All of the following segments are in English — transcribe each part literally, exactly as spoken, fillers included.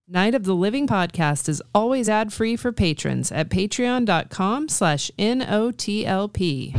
Night of the Living podcast is always ad-free for patrons at patreon.com slash N-O-T-L-P.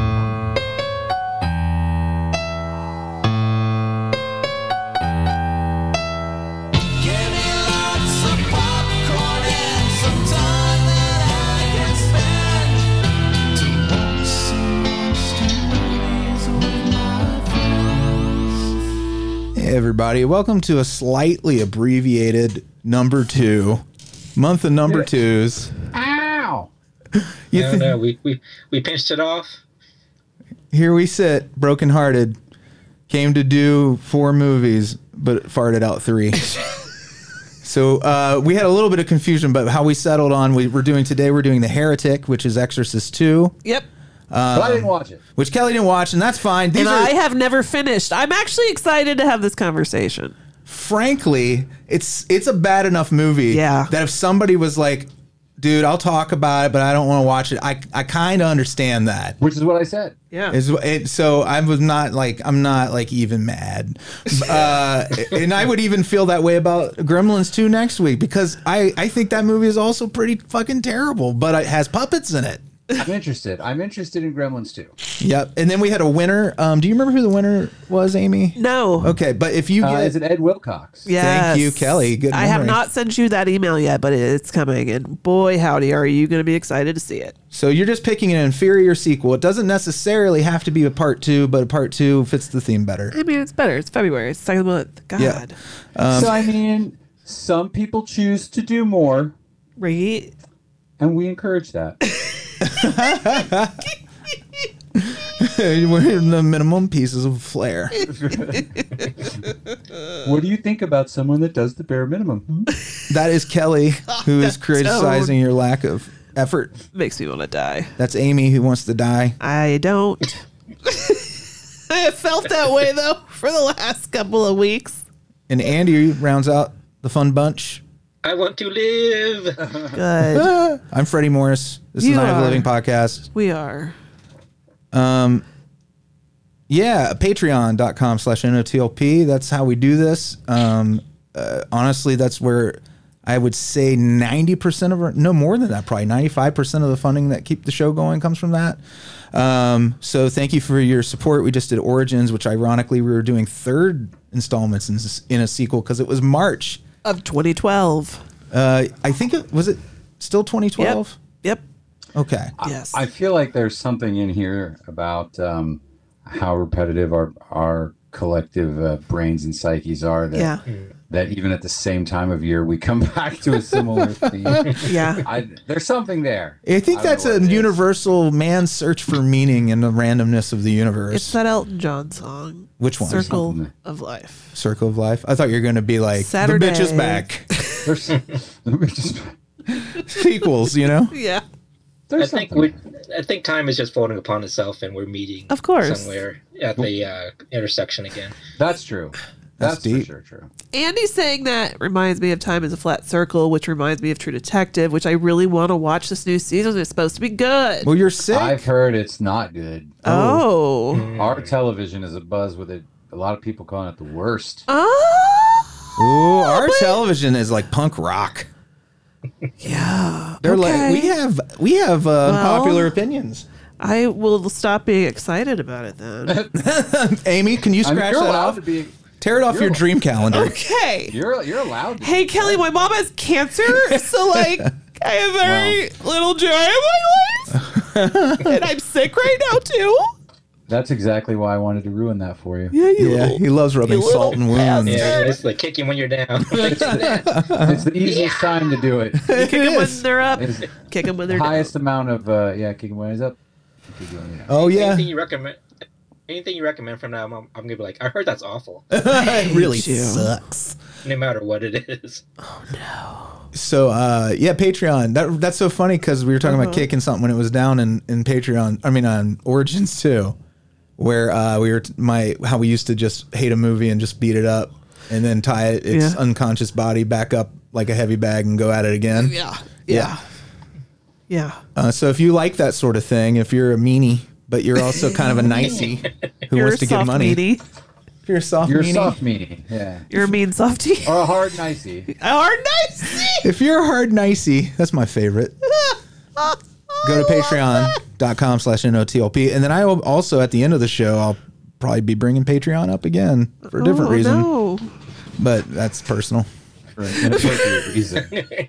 Hey everybody, welcome to a slightly abbreviated number two, month of number twos. Ow! You no, th- no, we, we, we pinched it off. Here we sit, brokenhearted, came to do four movies, but farted out three. So uh, we had a little bit of confusion, but how we settled on, we, we're doing today, we're doing The Heretic, which is Exorcist two. Yep. Um, but I didn't watch it. Which Kelly didn't watch, and that's fine. These and are, I have never finished. I'm actually excited to have this conversation. Frankly, it's it's a bad enough movie Yeah. that if somebody was like, dude, I'll talk about it, but I don't want to watch it, I, I kind of understand that. Which is what I said. Yeah. Is it, so I was not like, I'm not like even mad. Uh, and I would even feel that way about Gremlins two next week because I, I think that movie is also pretty fucking terrible, but it has puppets in it. I'm interested. I'm interested in Gremlins too. Yep. And then we had a winner. Um, do you remember who the winner was, Amy? No. Okay, but if you Uh, get... is it Ed Wilcox? Yes. Thank you, Kelly. Good I have memory. not sent you that email yet, but it's coming. And boy, howdy, are you going to be excited to see it. So you're just picking an inferior sequel. It doesn't necessarily have to be a part two, but a part two fits the theme better. I mean, it's better. It's February. It's the second month. God. Yeah. Um, so, I mean, some people choose to do more, Right? and we encourage that. We're in the minimum pieces of flair. What do you think about someone that does the bare minimum? Hmm? That is Kelly, who is criticizing your lack of effort. Makes me want to die. That's Amy, who wants to die. I don't. I felt that way, though, for the last couple of weeks. And Andy rounds out the fun bunch. I want to live. Good. Ah, I'm Freddie Morris. This You is Night of the are. Living podcast. We are. Um, yeah, patreon.com slash N-O-T-L-P. That's how we do this. Um, uh, honestly, that's where I would say ninety percent of our, no more than that, probably ninety-five percent of the funding that keep the show going comes from that. Um, so thank you for your support. We just did Origins, which ironically we were doing third installments in, in a sequel because it was March. Of twenty twelve. Uh, I think it was it still twenty twelve. Yep. Okay. Yes. I feel like there's something in here about um, how repetitive our our collective uh, brains and psyches are. That, Yeah. that even at the same time of year, we come back to a similar theme. Yeah. I, there's something there. I think I don't that's know a what it is. universal man's search for meaning in the randomness of the universe. It's that Elton John song. Which one? Circle Something. of Life. Circle of Life. I thought you were going to be like Saturday. the bitch is back. There's, there's, Sequels, you know. Yeah. I there's think something. we, I think time is just folding upon itself, and we're meeting Of course. somewhere at the uh, intersection again. That's true. That's That's, deep. for sure true. Andy saying that reminds me of Time is a Flat Circle, which reminds me of True Detective, which I really want to watch this new season. It's supposed to be good. Well, you're sick. I've heard it's not good. Oh. Our television is abuzz with it. A lot of people calling it the worst. Oh. Ooh, our but- television is like punk rock. Yeah. They're okay. like we have we have uh, Well- unpopular opinions. I will stop being excited about it then. Amy, can you I mean, scratch you're that allowed off? to be. Tear it off you're your al- dream calendar. Okay. You're you're allowed. To Hey, be Kelly, my mom has cancer, so like I have very little joy in my life, and I'm sick right now too. That's exactly why I wanted to ruin that for you. Yeah, you Yeah, little- he loves rubbing you little salt and wounds. Yeah, it's like kicking when you're down. Thanks for that. It's the easiest time to do it. kick them when they're up, It's kick them when the they're highest amount of uh, yeah, kicking when he's up. Kicking when he's down. Oh yeah, Anything you recommend? Anything you recommend from now? I'm, I'm gonna be like, I heard that's awful, it really you. sucks. no matter what it is. So uh, yeah, Patreon. That that's so funny because we were talking Uh-huh. about kicking something when it was down in, in Patreon. I mean on Origins too, where uh, we were t- my how we used to just hate a movie and just beat it up and then tie it, its Yeah. unconscious body back up like a heavy bag and go at it again. Yeah. Yeah. Yeah. Uh, so if you like that sort of thing, if you're a meanie but you're also kind of a nicey who You're wants to a give soft money, meaty. If you're a soft You're a meanie. soft meanie. Yeah. You're a mean softie. Or a hard nicey. A hard nicey. If you're a hard nicey, that's my favorite. Go to patreon.com slash N-O-T-L-P. And then I will also, at the end of the show, I'll probably be bringing Patreon up again for a different oh, reason. No. But that's personal. For an inappropriate reason.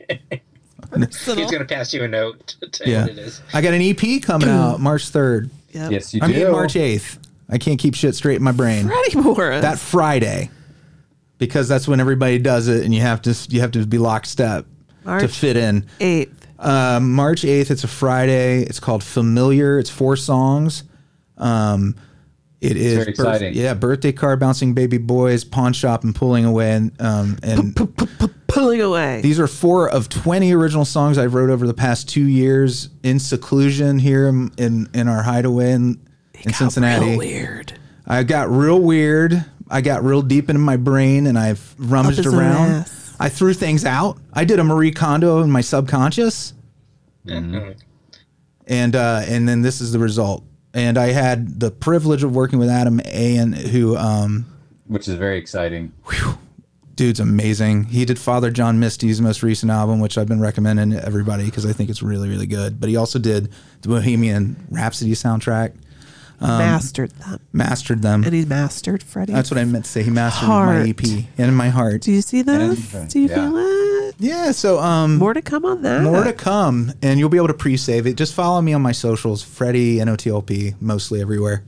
He's gonna pass you a note to tell you Yeah. what it is. I got an E P coming out March third. Yep. Yes, you I do. mean March eighth. I can't keep shit straight in my brain. Freddie Morris. That Friday. Because that's when everybody does it and you have to you have to be lockstep to March fit in. eighth. Uh, March eighth, it's a Friday. It's called Familiar. It's four songs. Um, it is very exciting. yeah, birthday card, bouncing baby boys, pawn shop, and pulling away. And um, and Pulling away. these are four of twenty original songs I wrote over the past two years in seclusion here in in, in our hideaway in, in Got Cincinnati. real weird. I got real weird. I got real deep into my brain and I've rummaged his around. ass. I threw things out. I did a Marie Kondo in my subconscious. Mm-hmm. And uh, and then this is the result. And I had the privilege of working with Adam Ayan, who, um, Which is very exciting. dude's amazing. He did Father John Misty's most recent album, which I've been recommending to everybody because I think it's really, really good. But he also did the Bohemian Rhapsody soundtrack, mastered them. mastered them. And he mastered Freddie. That's what I meant to say. He mastered Heart. my E P and in my heart. Do you see this? And- Do you yeah. feel it? Yeah, so um, More to come on that. more to come, and you'll be able to pre-save it. Just follow me on my socials, Freddie N O T L P, mostly everywhere.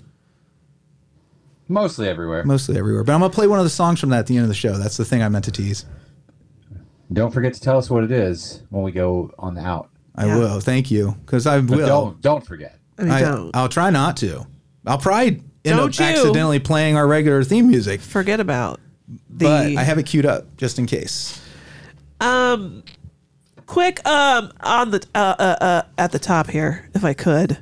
Mostly everywhere. Mostly everywhere. But I'm going to play one of the songs from that at the end of the show. That's the thing I meant to tease. Don't forget to tell us what it is when we go on the out. I Yeah. will. Thank you. Because I But will. don't don't forget. I mean, I, don't. I'll try not to. I'll probably end Don't up you? accidentally playing our regular theme music. Forget about the... But I have it queued up just in case. Um, quick, um, on the, uh, uh, uh, at the top here, if I could.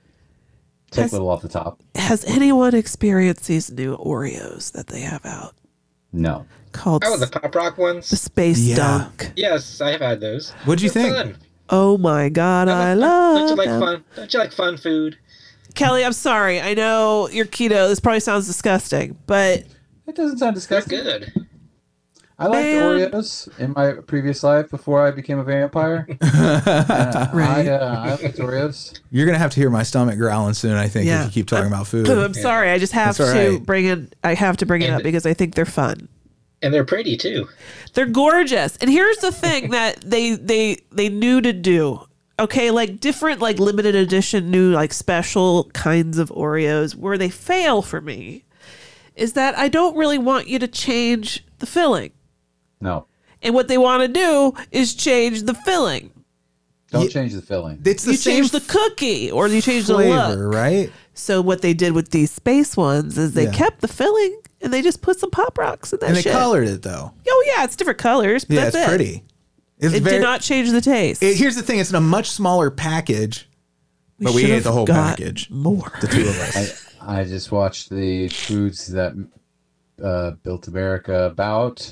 Take Has- a little off the top. Has anyone experienced these new Oreos that they have out No. called Oh, the s- pop rock ones. the Space Yeah. Dunk? Yes, I have had those. What'd you They're think? Fun. Oh my God, I Don't love you like them. fun? Don't you like fun food? Kelly, I'm sorry. I know you're keto. This probably sounds disgusting, but It doesn't sound They're disgusting. good. I liked Man. Oreos in my previous life before I became a vampire. uh, Right. I, uh, I liked Oreos. You're going to have to hear my stomach growling soon, I think, Yeah. if you keep talking about food. I'm sorry. I just have That's all to right. bring it. I have to bring it And- up because I think they're fun. And they're pretty too. They're gorgeous. And here's the thing that they they they knew to do. Okay, like different like limited edition new like special kinds of Oreos where they fail for me is that I don't really want you to change the filling. No. And what they want to do is change the filling. Don't Ye- change the filling. It's the You same change the cookie or you change the flavor, look. right? So what they did with these space ones is they Yeah. kept the filling and they just put some Pop Rocks in that And they shit. colored it, though. Oh yeah, it's different colors. But Yeah, that's it's it. pretty. It's It very, did not change the taste. It, here's the thing: it's in a much smaller package, but we should ate have the whole got package. More. The two of us. I, I just watched the Foods That uh, Built America about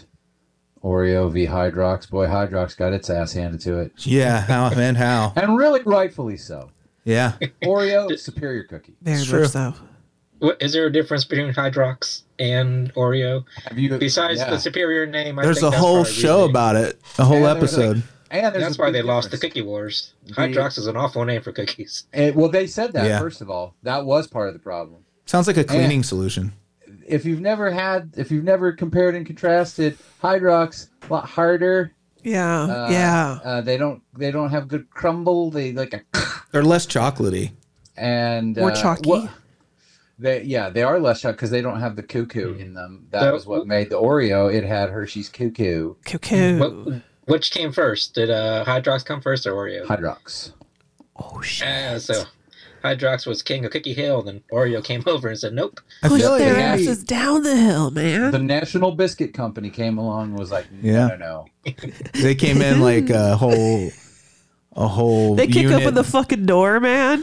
Oreo v Hydrox. Boy, Hydrox got its ass handed to it. Yeah, how and how? And really rightfully so. Yeah, Oreo, superior cookie. Very It's much true. so. What, is there a difference between Hydrox and Oreo? Have you, Besides yeah. the superior name, I there's think a that's whole probably show reasoning. about it, a whole And there's episode. a- and there's That's a why big they lost the difference. Cookie Wars. The- Hydrox is an awful name for cookies. And, well, they said that, Yeah. first of all. That was part of the problem. Sounds like a cleaning And- solution. If you've never had, if you've never compared and contrasted, Hydrox, a lot harder. Yeah. Uh, yeah. Uh, they don't, they don't have good crumble. They like a, They're less chocolatey. and More uh, chalky. what- They yeah, they are less chocolate because they don't have the cuckoo in them. That So- was what made the Oreo. It had Hershey's cuckoo. Cuckoo. What, which came first? Did uh, Hydrox come first or Oreo? Hydrox. Oh shit. Uh, so Hydrox was king of Cookie Hill, then Oreo came over and said, "Nope." I Push feel like their they had- asses down the hill, man. The National Biscuit Company came along and was like, no, Yeah. no, no. they came in like a whole, a whole. they kick unit. open the fucking door, man.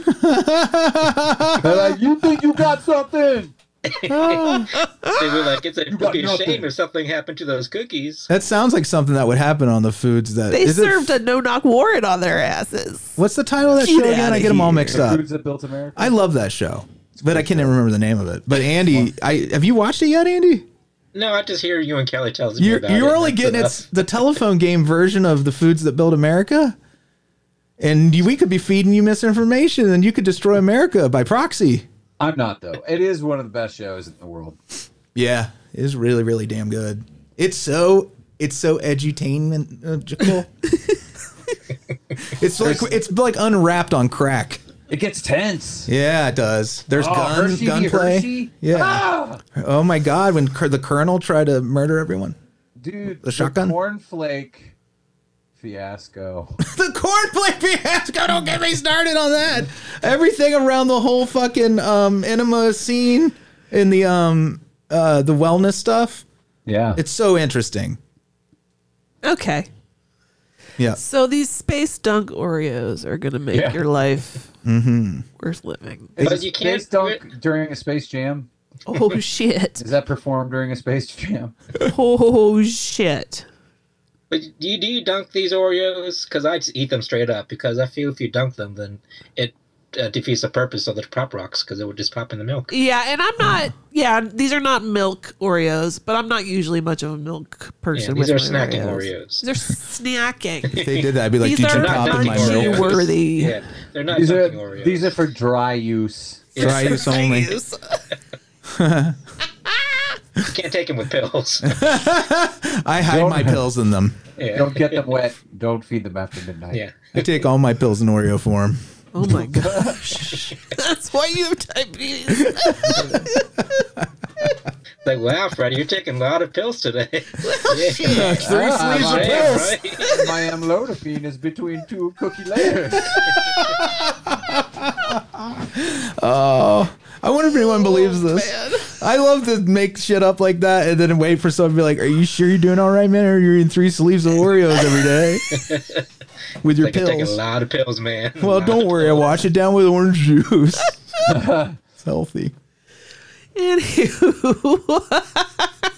They're like, you think you got something? They were like, "It's a, You it'd got be a nothing. shame if something happened to those cookies." That sounds like something that would happen on the foods that. They is it- served a no-knock warrant on their asses. What's the title of that Get show again? outta I get them all here. mixed The up. Foods That Built America. I love that show. but I can't even remember the name of it. But Andy, I have you watched it yet, Andy? No, I just hear you and Kelly tells me You're, about it. you're and only that's getting enough. it's the telephone game version of the Foods That Build America. And you, we could be feeding you misinformation and you could destroy America by proxy. I'm not, though. It is one of the best shows in the world. Yeah, it is really, really damn good. It's so it's so edutainment. It's like it's like Unwrapped on crack. It gets tense. Yeah, it does. There's Oh, guns, Hershey, gunplay. Hershey? Yeah. Ah! Oh my God, when Cur- the Colonel tried to murder everyone. Dude, The shotgun? cornflake fiasco. The cornflake fiasco. Don't get me started on that. Everything around the whole fucking um, enema scene in the um uh the wellness stuff. Yeah. It's so interesting. Okay. Yeah. So these space dunk Oreos are gonna make Yeah. your life Mm-hmm. worth living. Is But a you can't Space do Dunk during a Space Jam? Oh shit. Is that performed during a Space Jam? Oh shit. But do you, do you dunk these Oreos? Because I just eat them straight up. Because I feel if you dunk them, then it uh, defeats the purpose of the Pop Rocks. Because it would just pop in the milk. Yeah, and I'm not. Yeah, these are not milk Oreos, but I'm not usually much of a milk Yeah, person. these with are my snacking Oreos. Oreos. They're snacking. If they did that, I'd be like, These did you are pop not in my dunking milk? Oreos. worthy. Yeah, they're not These are dunking Oreos. these are for dry use. Dry use only. Can't take them with pills. I hide Don't- my pills in them. Yeah. Don't get them wet. Don't feed them after midnight. Yeah. I take all my pills in Oreo form. Oh my gosh. That's why you have diabetes. Like, wow, Freddie, you're taking a lot of pills today. yeah. Three Ah, sleeves of my- pills. Right? My amlodipine is between two cookie layers. Oh, I wonder if anyone believes this. I love to make shit up like that and then wait for someone to be like, "Are you sure you're doing all right, man? Or you're eating three sleeves of Oreos every day with your Like, you're taking a pills?" lot of pills, man. A Well, lot don't of worry. I pills. wash it down with orange juice. It's healthy. Anywho.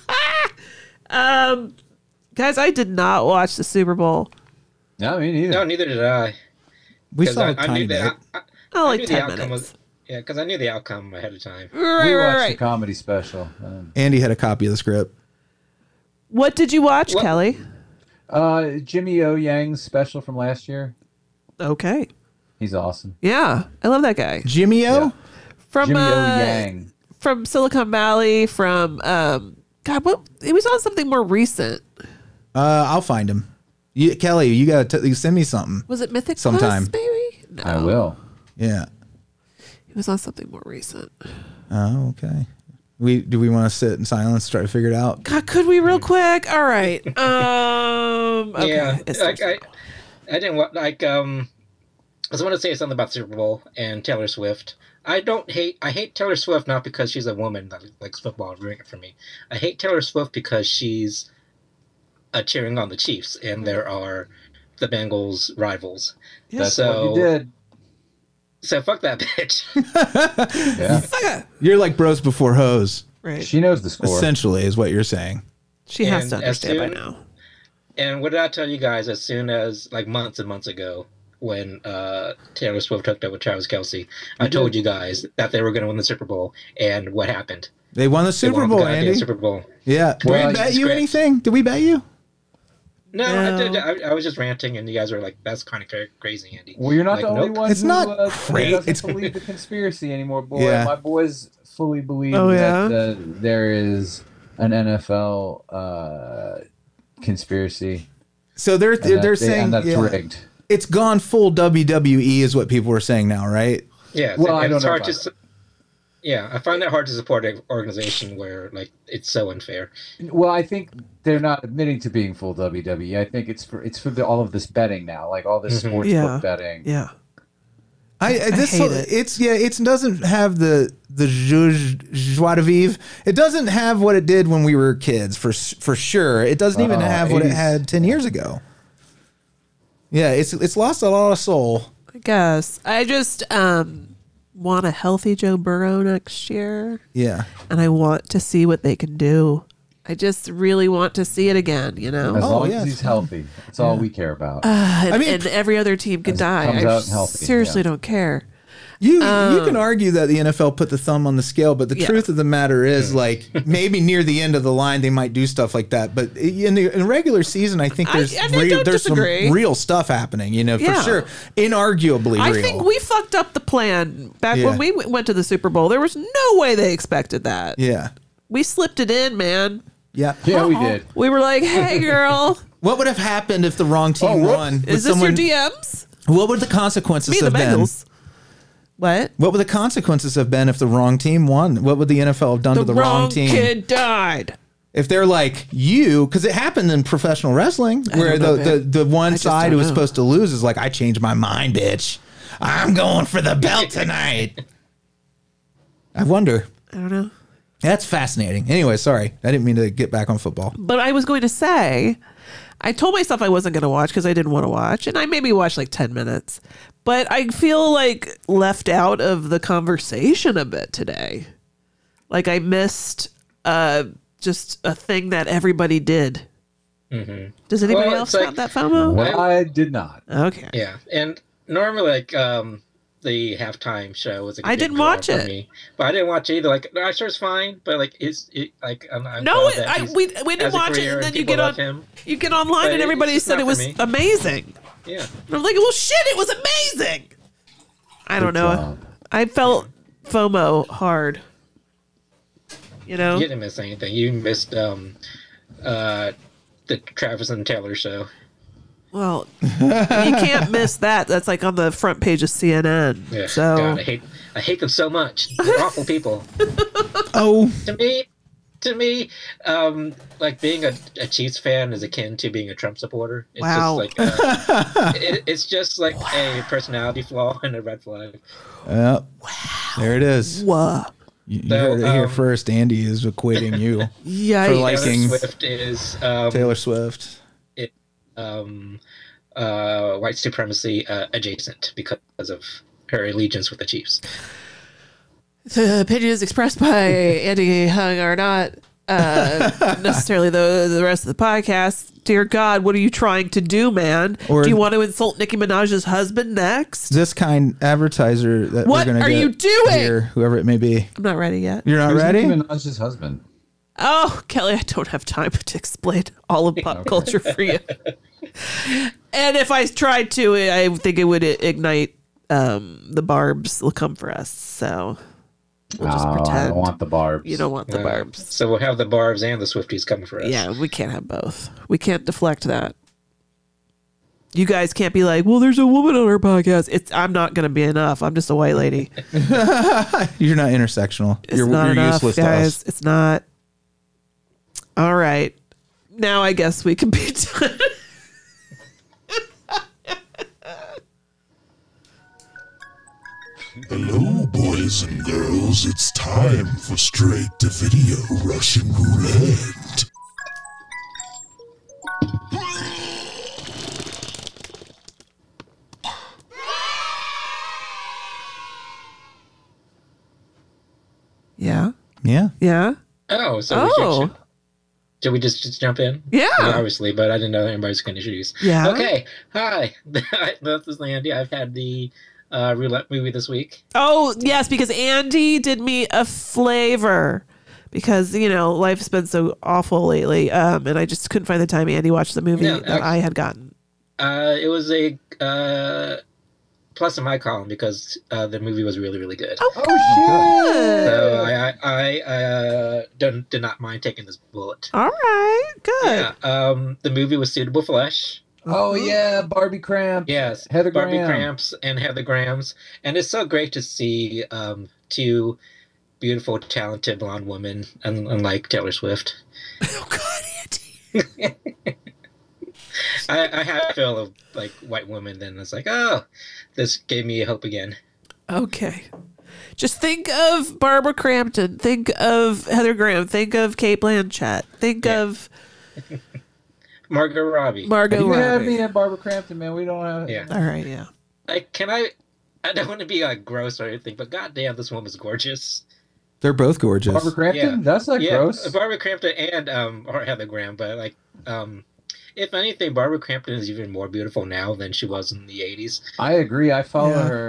um, guys, I did not watch the Super Bowl. No, me neither. No, neither did I. We 'Cause saw I, a I tiny knew bit. that. I, I, Oh, I like knew the ten outcome minutes. was. Yeah, because I knew the outcome ahead of time. Right, we right, watched right. the comedy special. Um, Andy had a copy of the script. What did you watch, What- Kelly? uh, Jimmy O Yang's special from last year. Okay. He's awesome. Yeah, I love that guy. Jimmy O? Yeah. From Jimmy uh, O Yang. from Silicon Valley, from um God, what he was on something more recent. Uh, I'll find him. You, Kelly, you gotta t- you send me something. Was it Mythic Sometime. Quest, maybe? No. I will. Yeah. He was on something more recent. Oh, okay. We do we want to sit in silence, try to figure it out? God, could we real quick? All right. Um okay. Yeah, It's like I, I didn't wa- like. Um, I just want to say something about the Super Bowl and Taylor Swift. I don't hate. I hate Taylor Swift not because she's a woman that likes football and ruining it for me. I hate Taylor Swift because she's uh, cheering on the Chiefs, and there are the Bengals rivals. That's so, what you did. So fuck that bitch. Yeah. You're like bros before hoes, right. She knows the score. essentially, is what you're saying. She has And to as understand by soon- now. And what did I tell you guys as soon as, like, months and months ago, when uh, Taylor Swift hooked up with Travis Kelce, I told you guys that they were going to win the Super Bowl, and what happened? They won the They Super won Bowl, the goddamn Andy. Super Bowl. Yeah. Did Well, we bet it's you great. anything? Did we bet you? No, No. I did. I, I was just ranting, and you guys were like, "That's kind of crazy, Andy." Well, you're not Like, the only nope. one It's who not uh, great. doesn't It's- believe the conspiracy anymore, boy. Yeah. My boys fully believe Oh, that yeah? uh, there is an N F L uh, conspiracy. So they're and they're, that they're they- saying and that's yeah. rigged. It's gone full W W E is what people were saying now, right? Yeah. Well, and I don't it's know hard about to. su- Yeah, I find it hard to support an organization where like it's so unfair. Well, I think they're not admitting to being full W W E. I think it's for it's for the, all of this betting now, like all this Mhm. sports Yeah. book betting. Yeah. I, I this hate it. it's yeah it doesn't have the the joie joie de vivre. It doesn't have what it did when we were kids for s- for sure. It doesn't even Uh-oh, have what it eighties. had ten years ago. Yeah, it's it's lost a lot of soul. I guess. I just um want a healthy Joe Burrow next year, Yeah, and I want to see what they can do. I just really want to see it again, you know. As Oh, long yeah, as it's he's healthy, that's all we care about. and, I mean- and every other team can As it die. comes I out healthy, seriously yeah. don't care. You you can argue that the N F L put the thumb on the scale, but the Yeah. truth of the matter is, like, maybe near the end of the line they might do stuff like that. But in the in regular season, I think I- there's I re- don't there's disagree. some real stuff happening. You know, for Yeah. sure, inarguably I real. think we fucked up the plan back Yeah. when we w- went to the Super Bowl. There was no way they expected that. yeah, We slipped it in, man. yeah, Yeah, we did. We were like, "Hey, girl, What would have happened if the wrong team Oh, whoops. won? Would is this someone- your D Ms?" What would the consequences Me and have the been? Bengals. What? What would the consequences have been if the wrong team won? What would the N F L have done The, to the wrong, wrong team? kid died. If they're like you, because it happened in professional wrestling, where don't the, know, the, the one just side don't who was know. supposed to lose is like, I changed my mind, bitch. I'm going for the belt tonight. I wonder. I don't know. That's fascinating. Anyway, sorry. I didn't mean to get back on football. But I was going to say, I told myself I wasn't going to watch because I didn't want to watch, and I maybe watched like ten minutes. But I feel like left out of the conversation a bit today. Like I missed uh, just a thing that everybody did. Mm-hmm. Does anybody Well, else it's have like- that FOMO? Well, I did not. Okay. Yeah, and normally like um the halftime show was. Like, a I big didn't draw watch for it. me. But I didn't watch it either. Like, no, sure, it's fine, but like, it's it, like I'm, I'm No, glad it, that I, he's- we we has didn't a watch it, career and then you people get on love him. you get online But and it- everybody it's said not it for was me. amazing. Yeah, And I'm like, well, shit, it was amazing. I don't Good know. job. I felt FOMO hard. You know? you didn't miss anything. You missed um uh the Travis and Taylor show. Well, you can't miss that. That's like on the front page of C N N. Yeah, So God, I hate I hate them so much. They're awful people. Oh, To me, to me, um, like being a, a Chiefs fan is akin to being a Trump supporter. It's Wow. just like uh, it, it's just like a personality flaw and a red flag. yeah. There it is. whoa. You, you So, heard it here um, first. Andy is equating you, Yikes. For like- Liking Taylor Swift is um, Taylor Swift. um, uh, white supremacy uh, adjacent because of her allegiance with the Chiefs. The opinions expressed by Andy Hung are not uh, necessarily the the rest of the podcast. Dear God, what are you trying to do, man? Or- do you want to insult Nicki Minaj's husband next? This kind advertiser that What we're going to are get you doing? here, whoever it may be. I'm not ready yet. You're not Who's ready? Nicki Minaj's husband? Oh, Kelly, I don't have time to explain all of pop culture for you. And if I tried to, I think it would ignite um, the barbs will come for us. So we'll just Oh, I pretend don't want the barbs. you don't want the Uh, barbs. So we'll have the Barbs and the Swifties coming for us. Yeah, we can't have both. We can't deflect that. You guys can't be like, well, there's a woman on our podcast. It's I'm not going to be enough. I'm just a white lady. You're not intersectional. It's you're not you're enough, useless to guys. us. It's not. All right. Now I guess we can be done. Hello, boys and girls. It's time for straight to video Russian roulette. Yeah. Yeah. Yeah. Oh, so we Oh. should, should we just, just jump in? Yeah. I mean, obviously, but I didn't know anybody's going to introduce. Yeah. Okay. Hi. This is Andy. I've had the uh, roulette movie this week. Oh, yes, because Andy did me a flavor. Because, you know, life's been so awful lately. Um, and I just couldn't find the time Andy watched the movie Yeah, that I- I had gotten. Uh, it was a uh, plus in my column because uh, the movie was really, really good. Oh, shit. So I, I, I uh, don't, did not mind taking this bullet. All right. Good. Yeah. Um, the movie was suitable flesh. Oh yeah, Barbie Cramp. Yes, Heather Barbie Graham. Cramps and Heather Grahams, and it's so great to see um, two beautiful, talented blonde women, un- unlike Taylor Swift. Oh, God, Andy. I, I had a feel of like white women, then it's like, oh, this gave me hope again. Okay. Just think of Barbara Crampton. Think of Heather Graham. Think of Kate Blanchett. Think Yeah. of Margot Robbie. Margot You have Robbie. me at Barbara Crampton, man. We don't have. Yeah. All right, yeah. Like, can I? I don't want to be like gross or anything, but goddamn, this woman's gorgeous. They're both gorgeous. Barbara Crampton. Yeah. That's not yeah, gross. Barbara Crampton and um, or Heather Graham, but like, um, if anything, Barbara Crampton is even more beautiful now than she was in the eighties. I agree. I follow Yeah. her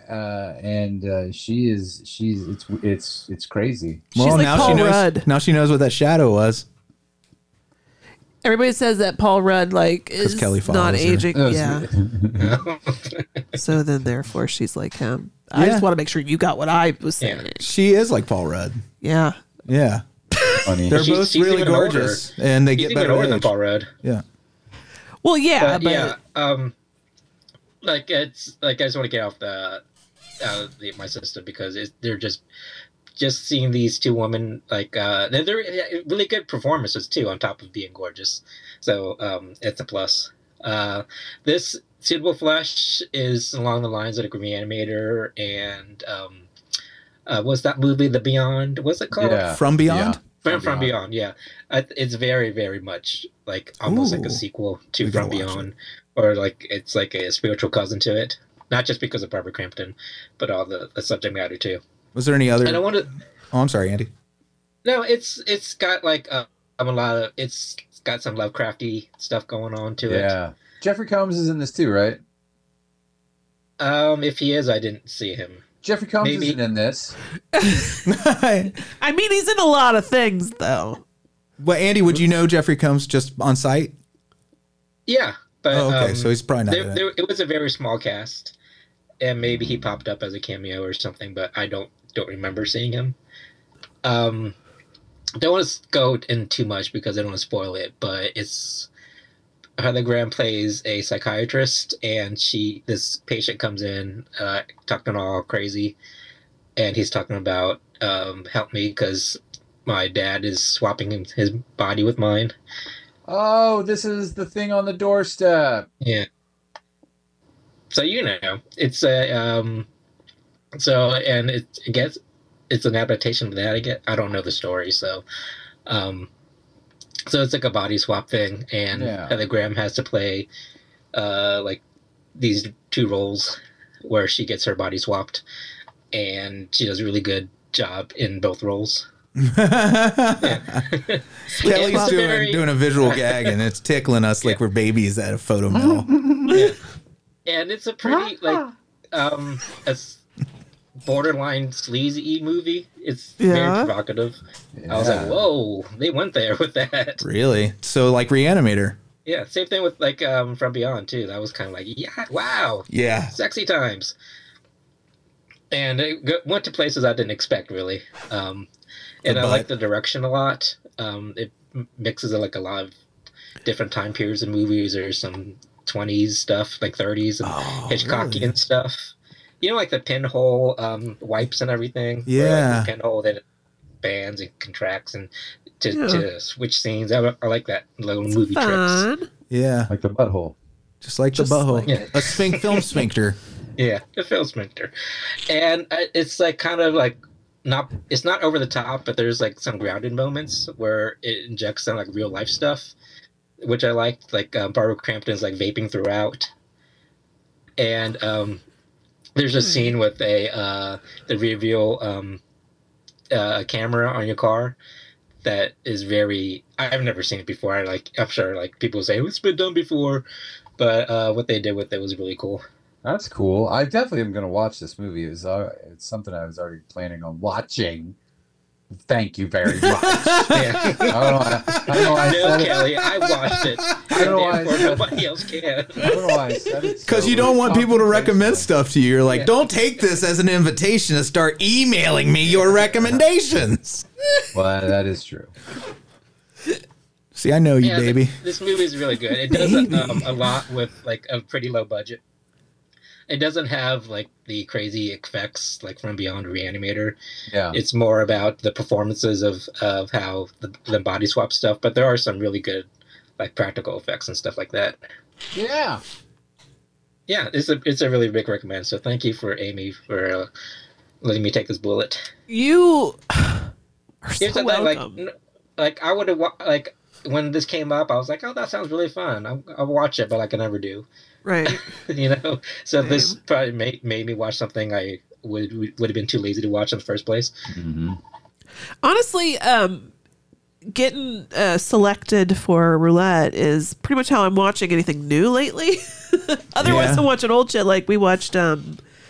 uh, and uh, she is she's it's it's it's crazy. She's Well, like now Paul she knows. Rudd. Now she knows what that shadow was. Everybody says that Paul Rudd like is Kelly not follows her. aging. It was- Yeah. So then, therefore, she's like him. I Yeah. just want to make sure you got what I was saying. Yeah. She is like Paul Rudd. Yeah. Yeah, Funny. they're She's- both she's really even older. gorgeous, and they He's get even better older than age. Paul Rudd. Yeah. Well, yeah, But, but, yeah, um, like it's like I just want to get off the uh, the, my system because it's, they're just just seeing these two women like uh, they're, they're really good performances too on top of being gorgeous, so um, it's a plus. Uh, this Suitable Flesh is along the lines of the Reanimator and um, uh, what's that movie, The Beyond? What's it called? Yeah. From Beyond. Yeah. From, From Beyond, yeah. I, it's very, very much like almost like Ooh. a sequel to We From gotta watch Beyond, or like it's like a spiritual cousin to it. Not just because of Barbara Crampton, but all the, the subject matter too. Was there any other? And I want to. Oh, I'm sorry, Andy. No, it's it's got like uh, a lot of it's got some Lovecrafty stuff going on to it. Yeah. Jeffrey Combs is in this too, right? Um, if he is, I didn't see him. Jeffrey Combs Maybe. isn't in this. I mean, he's in a lot of things, though. Well, Andy, would you know Jeffrey Combs just on site? Yeah, but Oh, okay, um, so he's probably not there, in it. there, it was a very small cast, and maybe he popped up as a cameo or something, but I don't don't remember seeing him. Um, don't want to go in too much because I don't want to spoil it, but it's Heather Graham plays a psychiatrist, and she this patient comes in uh, talking all crazy, and he's talking about um, help me because my dad is swapping him, his body with mine. Oh, this is the thing on the doorstep. Yeah. So you know, it's a um, so and it, it gets it's an adaptation of that. I get I don't know the story, so um, so it's like a body swap thing, and Yeah. Heather Graham has to play uh like these two roles where she gets her body swapped, and she does a really good job in both roles. Kelly's It's doing very- doing a visual gag, and it's tickling us like we're babies at a photo mill. Yeah. And it's a pretty like um a s- borderline sleazy movie. It's Yeah. very provocative. I was like, Yeah. whoa, they went there with that. Really? So like Reanimator? Yeah, same thing with like um From Beyond too. That was kind of like, yeah, wow, Yeah. sexy times. And it go- went to places I didn't expect really. Um, and The I like butt. the direction a lot. Um, it m- mixes like a lot of different time periods in movies. There's some twenties stuff, like thirties and Oh, Hitchcockian really? stuff. You know, like the pinhole um, wipes and everything. where, Yeah. like, the pinhole that bands and contracts and to, Yeah. to switch scenes. I, I like that little movie tricks. Fun. Yeah. Like the butthole. Just like Just the butthole. like it. A sphinx film sphincter. Yeah, the Phil Spector, and uh, it's like kind of like not it's not over the top, but there's like some grounded moments where it injects some like real life stuff, which I liked. Like um, Barbara Crampton's like vaping throughout, and um, there's a scene with a uh, the reveal um, uh, camera on your car that is very I've never seen it before. I like I'm sure like people say it's been done before, but uh, what they did with it was really cool. That's cool. I definitely am going to watch this movie. It's, uh, it's something I was already planning on watching. Thank you very much. Yeah. I don't know. I, I don't know why I No, said it. Kelly, I watched it. I don't know why I Therefore, said nobody else can. I don't know why I said it. Because so you don't want people to recommend confrontational. stuff to you. You're like, Yeah. don't take this as an invitation to start emailing me your recommendations. Well, that is true. See, I know you, Yeah, baby. th- this movie is really good. It does um, a lot with like a pretty low budget. It doesn't have like the crazy effects like From Beyond Reanimator. Yeah. It's more about the performances of, of how the, the body swap stuff, but there are some really good like practical effects and stuff like that. Yeah. Yeah, it's a it's a really big recommend. So thank you for Amy for uh, letting me take this bullet. You are Here's so the thing, like, welcome. n- like I would have wa- like when this came up, I was like, oh, that sounds really fun. I'll, I'll watch it, but I can never do, Right. you know. So this Same. probably made made me watch something I would would have been too lazy to watch in the first place. Mm-hmm. Honestly, um, getting uh, selected for roulette is pretty much how I'm watching anything new lately. Otherwise, Yeah. I'm watching old shit. Like we watched um,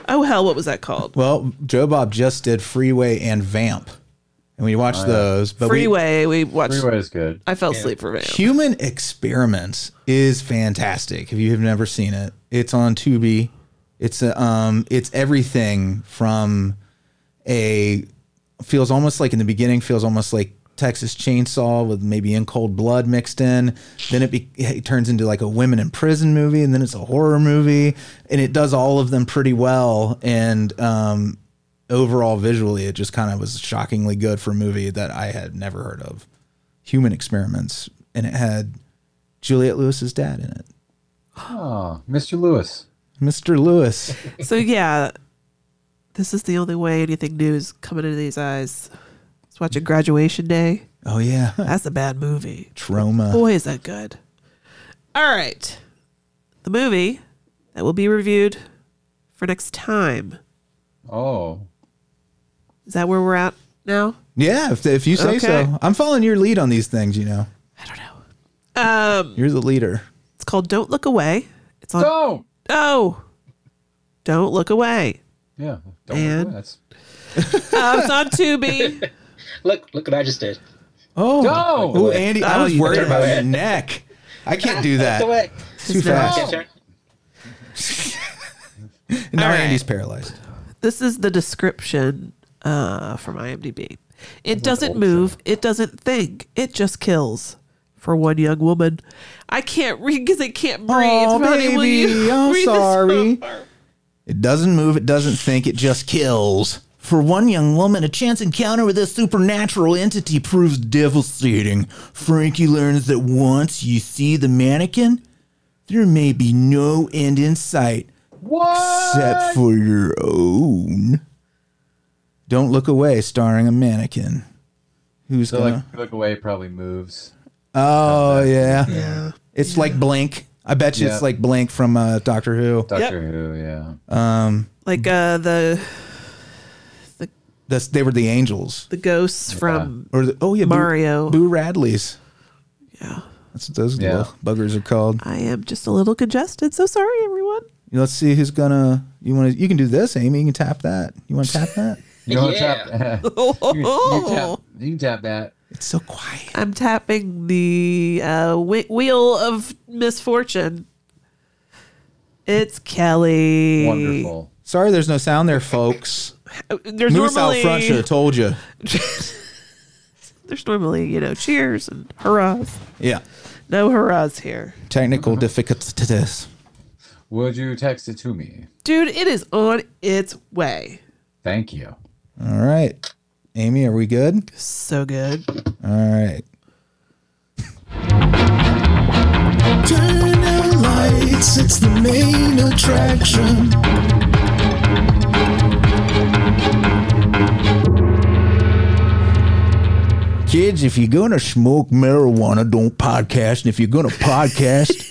Oh hell, what was that called? Well, Joe Bob just did Freeway and Vamp, and we watched Oh, yeah. those. But Freeway. We, watched. Freeway is good. I fell Yeah. asleep for we, Vamp. Human Experiments is fantastic. If you have never seen it, it's on Tubi. It's a, um, it's everything from a feels almost like in the beginning feels almost like Texas Chainsaw with maybe In Cold Blood mixed in. Then it, be, it turns into like a women in prison movie, and then it's a horror movie, and it does all of them pretty well. And um, overall, visually, it just kind of was shockingly good for a movie that I had never heard of. Human Experiments, and it had Juliette Lewis's dad in it, Oh, Mister Lewis. Mister Lewis. So yeah, this is the only way anything new is coming into these eyes. Let's watch a Graduation Day. Oh yeah, That's a bad movie. Trauma. Boy, is that good. All right. The movie that will be reviewed for next time. Oh, Is that where we're at now? Yeah, if, if you say Okay. so. I'm following your lead on these things. You know, I don't know. Um, you're the leader. it's called Don't Look Away. It's on. don't. Oh, Don't Look Away. Yeah, don't. And- That's Uh, it's on Tubi. Look, look what I just did. Oh, Don't. oh, Andy, I Oh, was you worried turned my about your head. neck. I can't do that. Look away. Too It's not. fast. Can't turn- Now All right. Andy's paralyzed. This is the description uh, from IMDb. It doesn't old move. It doesn't think. It just kills. For one young woman, I can't read because I can't breathe. Oh, Honey, will you baby, I'm read this sorry. part? It doesn't move. It doesn't think. It just kills. For one young woman, a chance encounter with a supernatural entity proves devastating. Frankie learns that once you see the mannequin, there may be no end in sight what? except for your own. Don't Look Away, starring a mannequin. Who's So gonna? like, look away probably moves. oh yeah. Yeah. It's like Blink. I bet you Yeah. it's like Blink from uh, Doctor Who. Doctor Who, yeah. Um, Like uh, the that's, they were the angels. the ghosts from Or the, oh yeah, Boo- Mario. Boo Radleys. Yeah. That's what those Yeah. little buggers are called. I am just a little congested. So sorry, everyone. Let's see who's gonna. You want to? You can do this, Amy. You can tap that. You want to tap that? You want to Yeah. tap? you, can, you, can tap you can tap that. It's so quiet. I'm tapping the uh, whe- wheel of misfortune. It's Kelly. Wonderful. Sorry, there's no sound there, folks. There's Moose normally out front should have told you. there's normally you know cheers and hurrahs. Yeah. No hurrahs here, Technical difficulties. Would you text it to me? dude. It is on its way. Thank you. All right, Amy, are we good? So good. All right. Turn out lights, it's the main attraction. Kids, if you're gonna smoke marijuana, don't podcast. And if you're gonna podcast,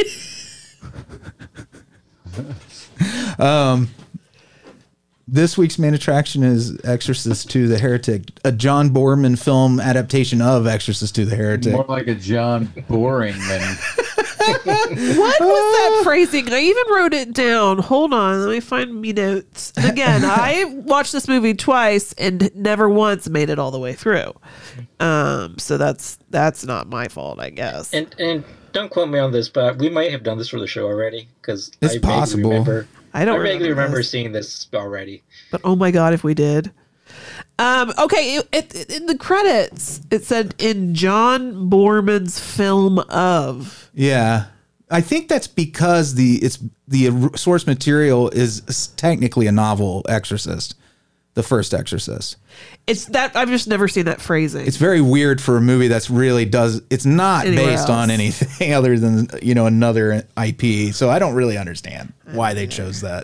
um, this week's main attraction is Exorcist two: The Heretic, a John Boorman film adaptation of Exorcist two: The Heretic. More like a John Boring than What was that phrasing? I even wrote it down. Hold on, let me find me notes. And again, I watched this movie twice and never once made it all the way through. Um, so that's that's not my fault, I guess. And and don't quote me on this, but we might have done this for the show already because It's I vaguely possible. remember. I don't I vaguely remember remember this. seeing this already. But oh my god, if we did. Um, okay, it, it, in the credits, it said in John Boorman's film of. Yeah, I think that's because the it's the source material is technically a novel, Exorcist, the first Exorcist. It's that I've just never seen that phrasing. It's very weird for a movie that's really does. It's not Anywhere based on else. anything other than you know another I P. So I don't really understand why they chose that.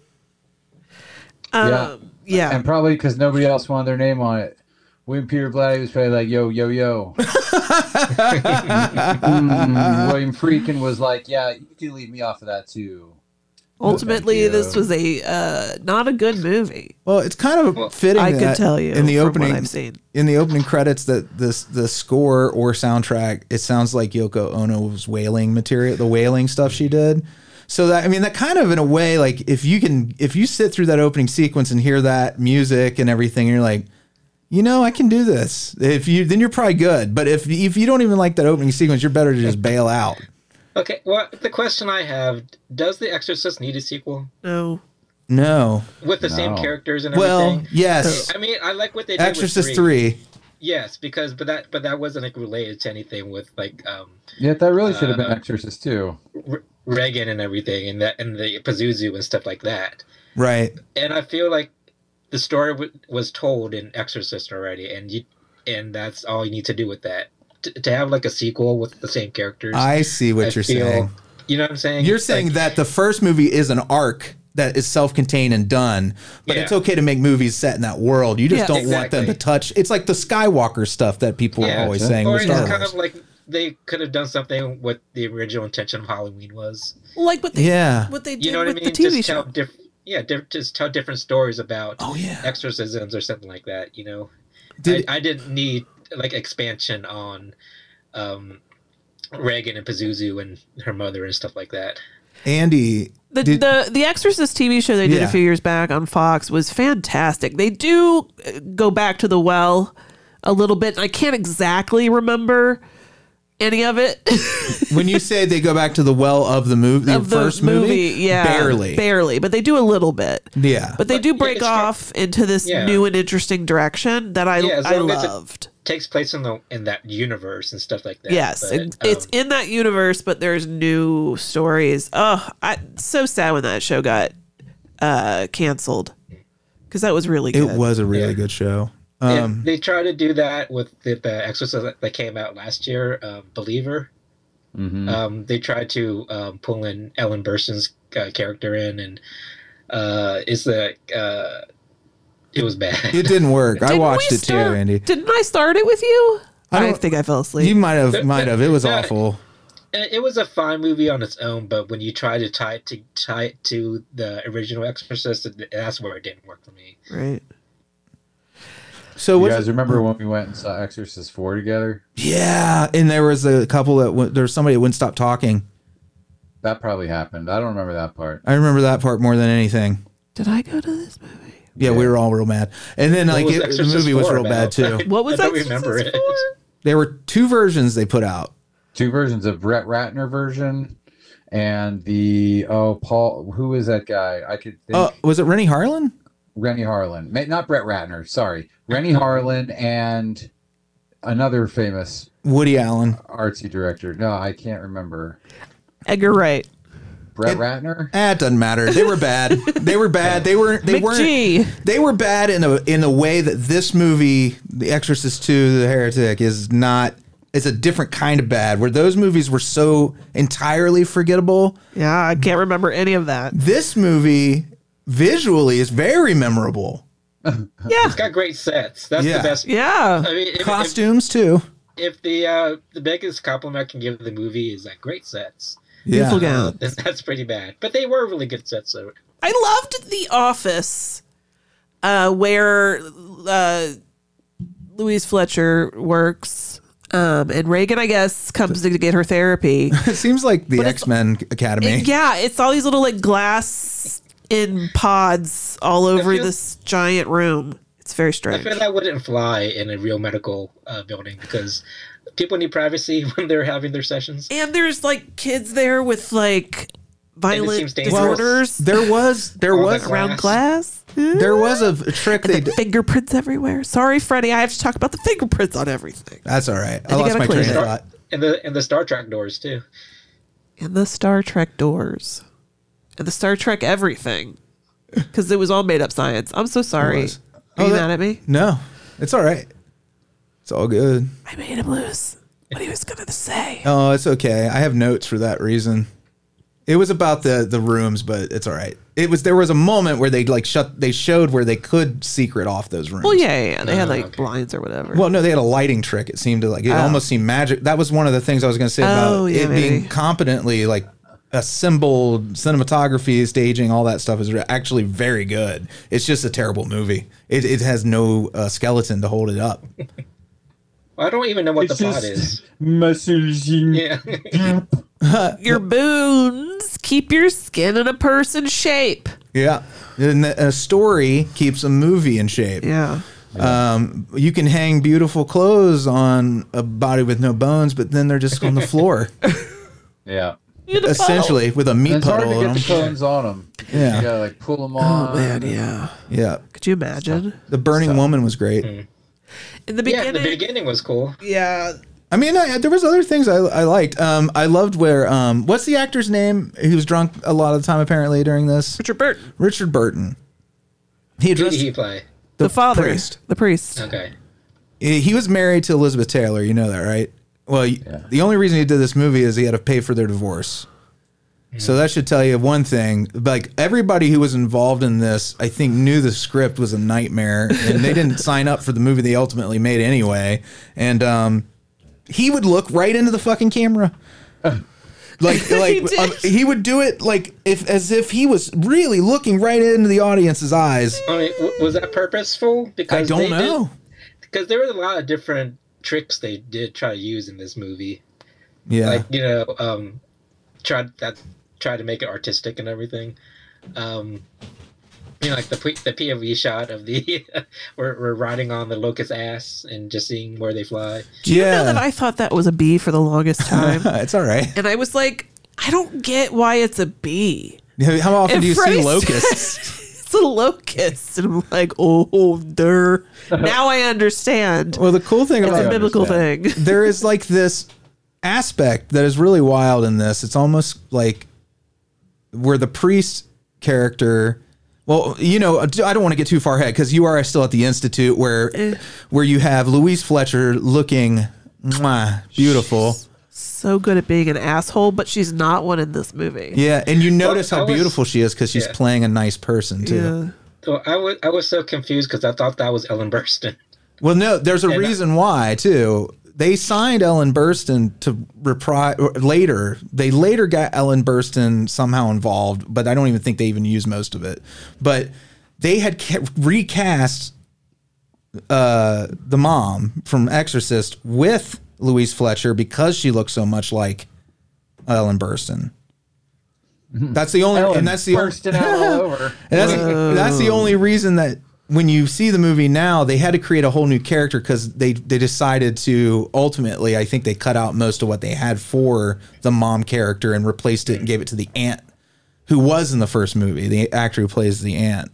um, yeah. yeah. And probably because nobody else wanted their name on it. William Peter Blatty was probably like, yo, yo, yo. Mm, William Friedkin was like, yeah, you can leave me off of that too. Ultimately, Thank you. this was a uh, not a good movie. Well, it's kind of Well, fitting. I could that tell you in the from opening. what I've seen. In the opening credits, that this the score or soundtrack, it sounds like Yoko Ono's wailing material, the wailing stuff she did. So that I mean that kind of in a way, like if you can if you sit through that opening sequence and hear that music and everything, and you're like, you know, I can do this. If you then you're probably good. But if if you don't even like that opening sequence, you're better to just bail out. Okay, well, the question I have: does The Exorcist need a sequel No. No. with the same No. characters and Well, everything? yes. I mean, I like what they did Exorcist with three. three. Yes, because but that but that wasn't like related to anything with like um Yeah, that really should have been Uh, Exorcist too. R- Reagan and everything, and that and the Pazuzu and stuff like that. Right. And I feel like the story w- was told in Exorcist already, and you and that's all you need to do with that. T- to have like a sequel with the same characters. I see what I you're feel- saying. You know what I'm saying? You're saying Like, that the first movie is an arc that is self-contained and done, but Yeah. it's okay to make movies set in that world. You just Yeah. don't want them to Exactly. touch. It's like the Skywalker stuff that people Yeah. are always Or saying or with it's Star kind Wars. of like they could have done something what the original intention of Halloween was. Like what they Yeah. what they did You know what I with mean? the T V just show. tell diff- yeah, diff- just tell different stories about Oh, yeah. exorcisms or something like that. You know, Did- I, I didn't need like expansion on um, Reagan and Pazuzu and her mother and stuff like that. Andy, The, did- the the Exorcist T V show they did Yeah. a few years back on Fox was fantastic. They do uh, go back to the well a little bit. I can't exactly remember any of it. when you say they go back to the well of the movie, the of the first movie, movie, yeah, barely, barely, but they do a little bit. yeah. But they But, do yeah, break it's fun. off into this Yeah. new and interesting direction that I Yeah, as I long as it- loved. Takes place in the in that universe and stuff like that. Yes, But, it, it's um, in that universe, but there's new stories. Oh, I so sad when that show got uh, canceled because that was really It good. was a really Yeah. good show. and Um, they try to do that with the, the Exorcist that- that came out last year, um, Believer. Mm-hmm. Um, they tried to um, pull in Ellen Burstyn's uh, character in, and uh, it's the uh, it was bad. it didn't work. I Didn't watched we it too, start- Andy. Didn't I start it with you? I I, don't- think I fell asleep. You might have, might have. It was No, awful. It it was a fine movie on its own, but when you try to tie it to tie it to the original Exorcist, it- that's where it didn't work for me. right. So You what? guys remember when we went and saw Exorcist four together? Yeah, and there was a couple that went, there was somebody that wouldn't stop talking. That probably happened. I don't remember that part. I remember that part more than anything. Did I go to this movie? Yeah, we were all real mad, and then What like was it, the Exorcist movie was four real bad about? too. What was I that? don't remember it. There were two versions they put out. Two versions of Brett Ratner version and the oh Paul who is that guy? I could think Oh, was it Rennie Harlan? Rennie Harlan. Ma- Not Brett Ratner, sorry. Rennie Harlan and another famous Woody Allen. artsy director. No, I can't remember. Edgar Wright. Brett Ratner? Ah, it doesn't matter. They were bad. They were bad. They were they weren't. McGee. They were bad in a in a way that this movie, The Exorcist two, The Heretic, is not. It's a different kind of bad. Where those movies were so entirely forgettable. Yeah, I can't remember any of that. This movie visually is very memorable. Yeah. It's got great sets. That's Yeah. the best. Yeah. I mean, if, if, Costumes too. if the uh, the biggest compliment I can give the movie is that great sets, Beautiful Yeah. gown. then that's pretty bad. But they were really good sets. So I loved The Office, uh, where uh, Louise Fletcher works, um, and Reagan, I guess, comes to get her therapy. It seems like the But it's- X Men Academy. And yeah, it's all these little like glass in pods all over feel- this giant room. It's very I strange. feel that wouldn't fly in a real medical uh, building because people need privacy when they're having their sessions. And there's like kids there with like violent seems dangerous. disorders There was there All was that around glass. there was a trick they And the did. fingerprints everywhere. Sorry, Freddie, I have to talk about the fingerprints on everything. That's all right. I you lost gotta my clean train of it. thought. And the and the Star Trek doors too. And the Star Trek doors. And the Star Trek everything. Because it was all made up science. I'm so sorry. was. Are Oh, you that- mad at me? No, it's all right. It's all good. I made him lose what he was going to say. Oh, it's okay. I have notes for that reason. It was about the the rooms, but it's all right. It was there was a moment where they like shut. They showed where they could secret off those rooms. Well, yeah, yeah, yeah. They had Oh, like okay. blinds or whatever. Well, no, they had a lighting trick. It seemed to like it Oh. almost seemed magic. That was one of the things I was going to say about Oh, yeah, it being maybe. competently like assembled cinematography, staging, all that stuff is re- actually very good. It's just a terrible movie. It it has no uh, skeleton to hold it up. I don't even know what the plot is. muscles in Yeah. Your boons keep your skin in a person's shape. Yeah. And a story keeps a movie in shape. Yeah. Um, you can hang beautiful clothes on a body with no bones, but then they're just on the floor. Yeah. Essentially, with a meat And it's hard puddle. to on get the them. bones on them. Yeah. You gotta like pull them on. Oh man, yeah. Yeah. Could you imagine? The Burning Woman was great. In the Yeah, beginning, the beginning was cool. yeah. I mean, I, there was other things I, I liked. Um, I loved where um, what's the actor's name? He was drunk a lot of the time apparently during this. Richard Burton, Richard Burton. He Who did addressed he play? the, father, priest. the priest. Okay. He he was married to Elizabeth Taylor. You know that, right? Well, Yeah. the only reason he did this movie is he had to pay for their divorce. So that should tell you one thing. Like everybody who was involved in this, I think, knew the script was a nightmare, and they didn't sign up for the movie they ultimately made anyway. And um, he would look right into the fucking camera, like like did. um, he would do it like if as if he was really looking right into the audience's eyes. I mean, w- was that purposeful? Because I don't they know. Did, because there were a lot of different tricks they did try to use in this movie. Yeah, Like, you know, um, tried that tried to make it artistic and everything. Um, you know, like the P- the P O V shot of the we're we're riding on the locust ass and just seeing where they fly. You know that yeah. I thought that was a bee for the longest time, It's all right. and I was like, I don't get why it's a bee. How often And do you see Freddie locusts? It's a locust, and I'm like, oh, der. Now I understand. Well, the cool thing It's about a biblical understand. thing. there is like this aspect that is really wild in this. It's almost like where the priest character, well, you know, I don't want to get too far ahead because you are still at the Institute where where you have Louise Fletcher looking mwah, beautiful. So good at being an asshole, but she's not one in this movie. Yeah, and you notice I how was- beautiful she is because she's yeah. playing a nice person too. Yeah. So I was I was so confused because I thought that was Ellen Burstyn. Well, no, there's a And I- reason why too. They signed Ellen Burstyn to reprise later. They later got Ellen Burstyn somehow involved, but I don't even think they even used most of it. But they had ca- recast uh, the mom from Exorcist with Louise Fletcher because she looked so much like Ellen Burstyn. That's the only, Ellen and that's the only, bursting out all over. and that's, that's the only reason that when you see the movie now, they had to create a whole new character because they, they decided to ultimately, I think they cut out most of what they had for the mom character and replaced it and gave it to the aunt who was in the first movie, the actor who plays the aunt.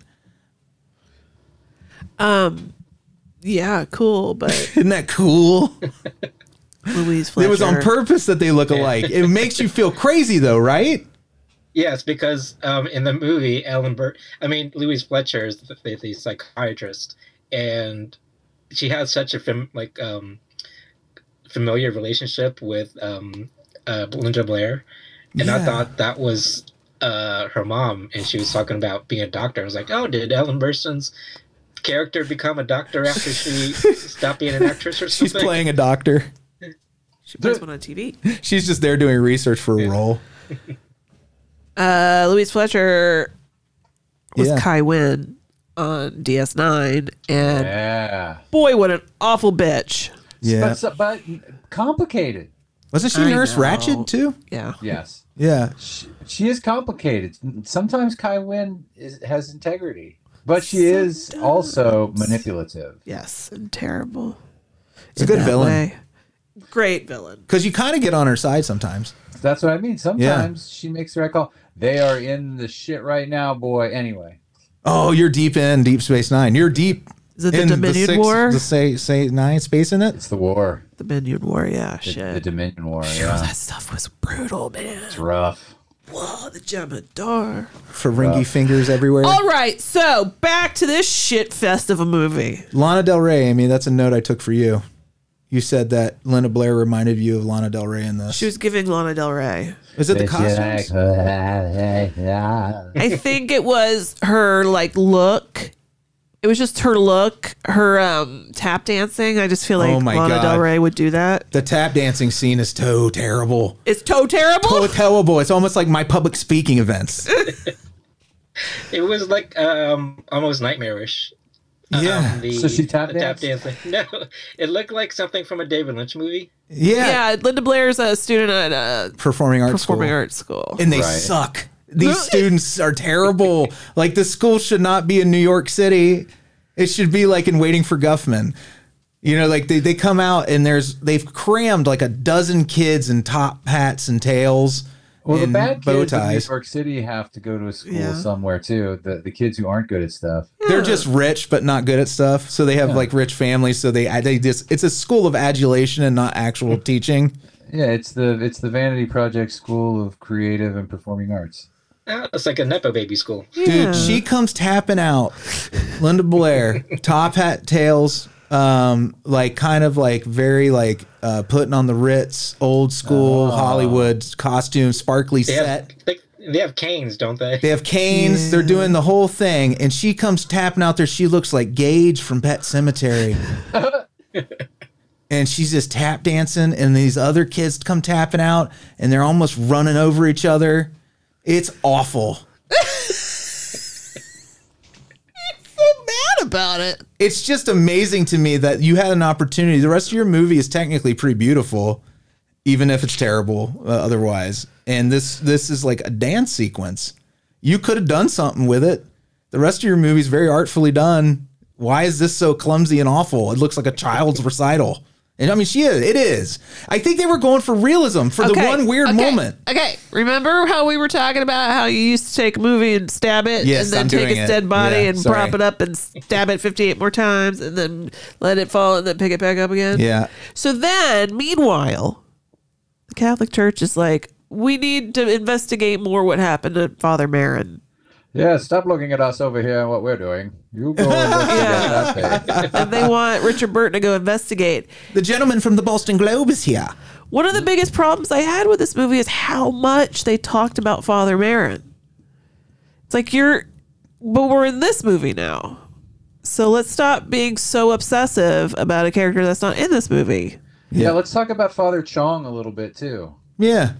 Yeah, cool, but Isn't that cool? Louise Fletcher. It was on purpose that they look alike. It makes you feel crazy though, right? Yes, because um, in the movie, Ellen Bur I mean, Louise Fletcher is the, the, the psychiatrist, and she has such a fam- like um, familiar relationship with um, uh, Linda Blair, and I Yeah. thought that was uh, her mom, and she was talking about being a doctor. I was like, oh, did Ellen Burstyn's character become a doctor after she stopped being an actress or something? She's playing a doctor. She plays one on T V. She's just there doing research for a role. Uh, Louise Fletcher was Yeah. Kai Wynn on D S nine, and Yeah. boy, what an awful bitch. Yeah. But, but complicated. Wasn't she I Nurse know. Ratched too? Yeah. Yes. Yeah. She, she is complicated. Sometimes Kai Wynn is, has integrity, but she is also manipulative. Yes, and terrible. It's a good villain. Great villain. Because you kind of get on her side sometimes. That's what I mean. Sometimes she makes the right call. They are in the shit right now, boy. Anyway. Oh, you're deep in Deep Space Nine. You're deep Is it the in Dominion six- War? The say say nine space in it. It's the war. Dominion War, yeah, The, shit. the Dominion War. Oh, Yeah. that stuff was brutal, man. It's rough. Whoa, the Jemadar. Ferengi fingers everywhere. All right, so back to this shit fest of a movie. Lana Del Rey. I mean, that's a note I took for you. You said that Linda Blair reminded you of Lana Del Rey in this. She was giving Lana Del Rey. Is it the costumes? I think it was her like look. It was just her look, her um, tap dancing. I just feel like Oh my Lana God. Del Rey would do that. The tap dancing scene is so terrible. It's toe terrible. So terrible. It's almost like my public speaking events. It was like um, almost nightmarish Yeah. Um, the, So she tap the tap danced? dancing. No, it looked like something from a David Lynch movie. Yeah. Yeah, Linda Blair's a student at a Performing arts performing school. arts school. And they Right. suck. These students are terrible. Like, the school should not be in New York City. It should be like in Waiting for Guffman. You know, like they, they come out and there's they've crammed like a dozen kids in top hats and tails. Well, the and bad bow kids in New ties. York City have to go to a school Yeah. somewhere too. The the kids who aren't good at stuff. They're just rich but not good at stuff. So they have Yeah. like rich families. So they they just it's a school of adulation and not actual teaching. Yeah, it's the it's the Vanity Project School of Creative and Performing Arts. Oh, it's like a Nepo baby school. Yeah. Dude, she comes tapping out. Linda Blair, top hat, tails, um, like kind of like very like uh, putting on the Ritz, old school Oh. Hollywood costume, sparkly They have, set. they, they have canes, don't they? They have canes. They're doing the whole thing, and she comes tapping out there. She looks like Gage from Pet Cemetery. And she's just tap dancing, and these other kids come tapping out, and they're almost running over each other. It's awful. so mad about it. It's just amazing to me that you had an opportunity. The rest of your movie is technically pretty beautiful, even if it's terrible uh, otherwise. And this this is like a dance sequence. You could have done something with it. The rest of your movie is very artfully done. Why is this so clumsy and awful? It looks like a child's recital. And I mean, she is. It is. I think they were going for realism for the one weird okay, moment. Okay, remember how we were talking about how you used to take a movie and stab it, Yes, and then I'm take doing its it. dead body Yeah, and sorry. prop it up and stab it fifty-eight more times, and then let it fall and then pick it back up again. Yeah. So then, meanwhile, the Catholic Church is like, we need to investigate more what happened to Father Marin. Yeah, stop looking at us over here and what we're doing. You go investigate that thing. And they want Richard Burton to go investigate. The gentleman from the Boston Globe is here. One of the biggest problems I had with this movie is how much they talked about Father Marin. It's like you're, but we're in this movie now. So let's stop being so obsessive about a character that's not in this movie. Yeah, let's talk about Father Chong a little bit too. Yeah.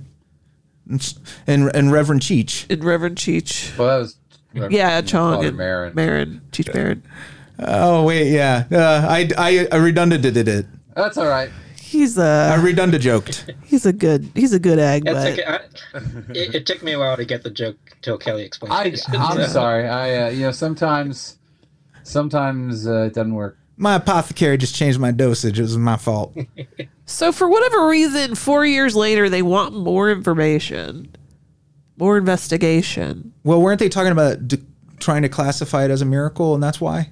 And and Reverend Cheech. And Reverend Cheech. Well, that was Yeah, Chong Father and Marin. Marin. Cheech Marin. Oh, wait, yeah. Uh, I, I, I redundant did it. That's all right. He's I a redundant joked. he's a good he's a good egg, It's but like, I, it, it took me a while to get the joke till Kelly explained I it. I'm So- sorry. I uh, you know sometimes sometimes uh, it doesn't work. My apothecary just changed my dosage. It was my fault. so for whatever reason, four years later, they want more information, more investigation. Well, weren't they talking about d- trying to classify it as a miracle, and that's why?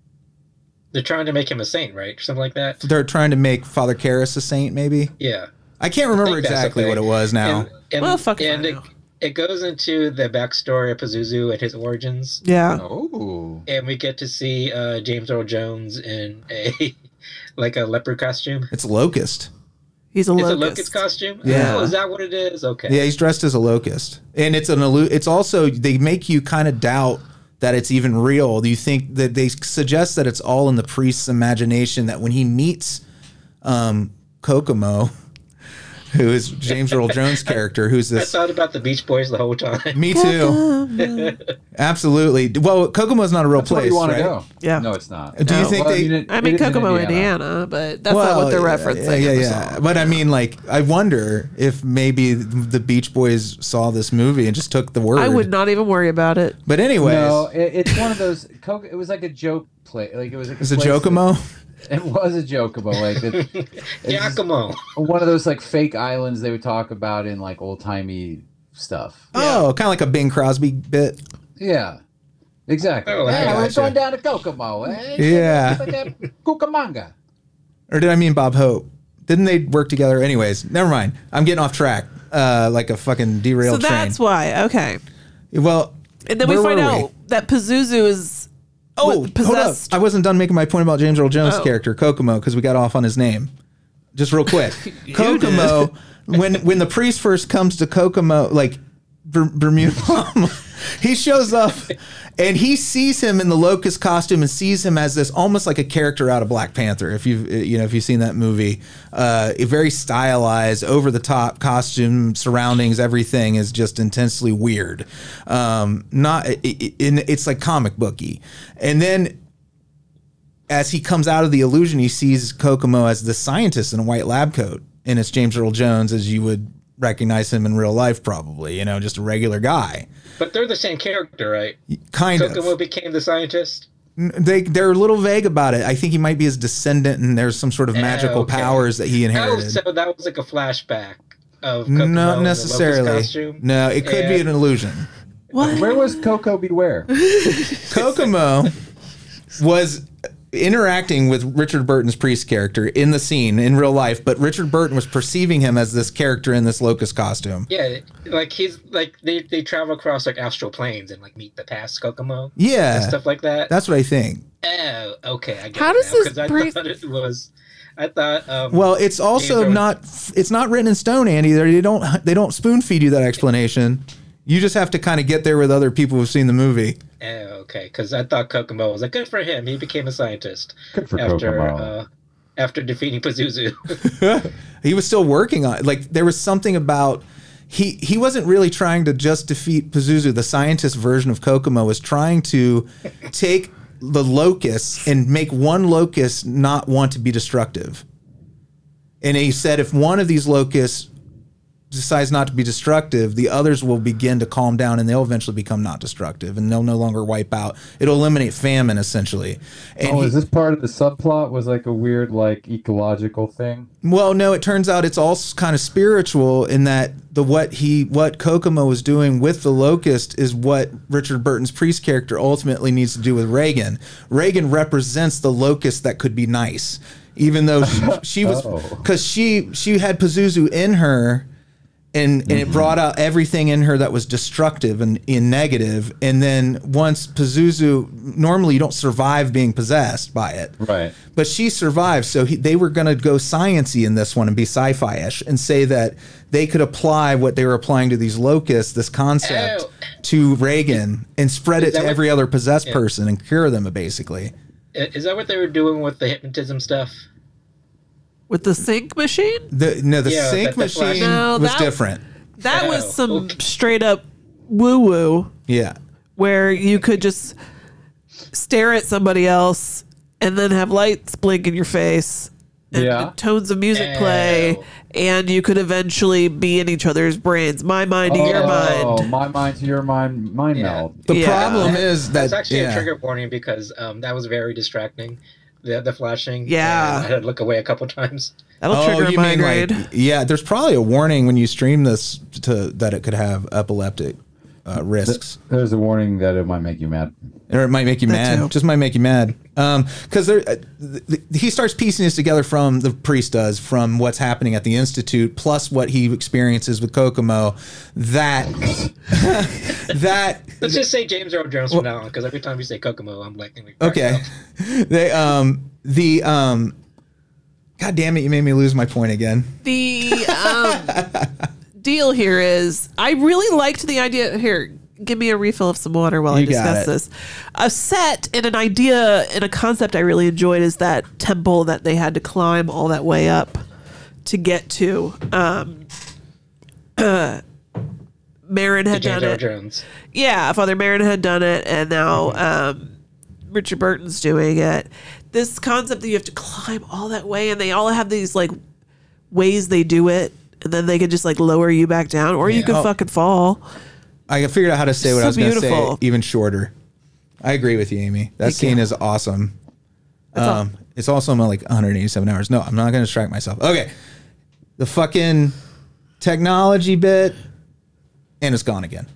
They're trying to make him a saint, right? Or something like that. They're trying to make Father Karras a saint, maybe? Yeah. I can't remember think that's exactly the what it thing. was now. And, and, Well, fuck if and I it, know. it goes into the backstory of Pazuzu and his origins. Yeah. Oh, And we get to see uh, James Earl Jones in a like a leopard costume. It's Locust. He's a It's locust. a locust costume? Yeah. Oh, is that what it is? Okay. Yeah, he's dressed as a locust. And it's an allu- it's also, they make you kind of doubt that it's even real. You think that they suggest that it's all in the priest's imagination, that when he meets um, Kokomo, who is James Earl Jones' character, who's I this. thought about the Beach Boys the whole time. Me too. Absolutely. Well, Kokomo's not a real that's where place, you want right? to go. Yeah. No, it's not. Do you No. think Well, they? it- I mean, it is in Kokomo, Indiana. but that's not what they're yeah, referencing. Yeah, yeah, in the yeah. song. But I mean, like, I wonder if maybe the Beach Boys saw this movie and just took the word. I would not even worry about it. But anyways, No, it, it's one of those. Coke. It was like a joke play. Like it was. Like it's a place that- Jokomo. It was a Jokomo. Like it, it's Giacomo. one of those like fake islands they would talk about in like old timey stuff. Oh, kind of like a Bing Crosby bit. Yeah, exactly. Oh, I hey, we're gotcha. going down to Kokomo. Eh? Yeah. Like a Cucamonga. Or did I mean Bob Hope? Didn't they work together? Anyways, never mind. I'm getting off track. Uh, like a fucking So derailed train. that's why. Okay. Well, And then we where find were out that Pazuzu is Oh, what, hold up. possessed. I wasn't done making my point about James Earl Jones' Oh. character, Kokomo, because we got off on his name. Just real quick. Kokomo, when when the priest first comes to Kokomo, like Ber- Bermuda, he shows up and he sees him in the locust costume and sees him as this almost like a character out of Black Panther. If you've you know if you've seen that movie, uh, a very stylized, over the top costume, surroundings, everything is just intensely weird. Um, not it, it, it's like comic booky, and then as he comes out of the illusion, he sees Kokomo as the scientist in a white lab coat, and it's James Earl Jones as you would recognize him in real life, probably. You know, just a regular guy. But they're the same character, right? Kind of. Kokomo became the scientist. They they're a little vague about it. I think he might be his descendant, and there's some sort of magical Oh, okay. powers that he Oh, inherited. so that was like a flashback of Kokomo Not in the necessarily. Locust costume. No, it could be And- an illusion. What? Where was Coco Beware? Kokomo was interacting with Richard Burton's priest character in the scene in real life, but Richard Burton was perceiving him as this character in this locust costume. Yeah, like he's like they, they travel across like astral planes and like meet the past Kokomo Yeah, and stuff like that. that's what I think. Oh, okay. I get How it does now, this 'cause I brief- thought it was. I thought. Um, Well, it's also James not it's not written in stone, Andy. They don't they don't spoon feed you that explanation. You just have to kind of get there with other people who've seen the movie. oh, okay, because I thought Kokomo was like good for him. He became a scientist Good for after Kokomo. uh, after defeating Pazuzu. He was still working on it. Like there was something about he he wasn't really trying to just defeat Pazuzu. The scientist version of Kokomo was trying to take the locusts and make one locust not want to be destructive. And he said if one of these locusts decides not to be destructive, the others will begin to calm down and they'll eventually become not destructive and they'll no longer wipe out. It'll eliminate famine essentially. And Oh, he- is this part of the subplot? Was like a weird, like ecological thing? Well, no, it turns out it's all kind of spiritual in that the what he what Kokomo was doing with the locust is what Richard Burton's priest character ultimately needs to do with Reagan. Reagan represents the locust that could be nice, even though she, she was Oh. because she she had Pazuzu in her. And, and it brought out everything in her that was destructive and, and negative. And then once Pazuzu, normally you don't survive being possessed by it. Right. But she survived, so he, they were going to go science-y in this one and be sci-fi-ish and say that they could apply what they were applying to these locusts, this concept, Oh. to Reagan and spread Is it to that what- every other possessed Yeah. person and cure them, basically. Is that what they were doing with the hypnotism stuff? With the sync machine? The, no, the Yeah, sync that- the flash- machine No, was that- different. That Oh, was some okay. straight up woo woo Yeah. where you could just stare at somebody else and then have lights blink in your face and, Yeah. and tones of music play, Oh. and you could eventually be in each other's brains. My mind to your Oh, mind. my mind to your mind, mind Yeah. meld. The Yeah. problem is that That's actually yeah. a trigger warning because um, that was very distracting. The the flashing. Yeah. and I had to look away a couple times. That'll Oh, trigger a you mean migraine. like yeah? There's probably a warning when you stream this to that it could have epileptic uh, risks, There's a warning that it might make you mad. or it might make you That mad. too. Just might make you mad. Um, because there, uh, th- th- he starts piecing this together from the priest does from what's happening at the institute, plus what he experiences with Kokomo. That that Let's just say James Earl Jones from now on, because every time you say Kokomo, I'm like, like crack okay. up. They um the um. God damn it! You made me lose my point again. The um, deal here is I really liked the idea. Here, give me a refill of some water while You I got discuss it. this. A set and an idea and a concept I really enjoyed is that temple that they had to climb all that way up to get to. Um, uh, Marin had James done Earl it. Jones. Yeah, Father Marin had done it, and now um, Richard Burton's doing it. This concept that you have to climb all that way, and they all have these like ways they do it, and then they could just like lower you back down, or you could Oh. fucking fall. I figured out how to say what So I was going to say beautiful. even shorter. I agree with you, Amy. That Thank scene you. is awesome. That's all. Um, it's also like one hundred eighty-seven hours. No, I'm not going to distract myself. Okay. The fucking technology bit, and it's gone again.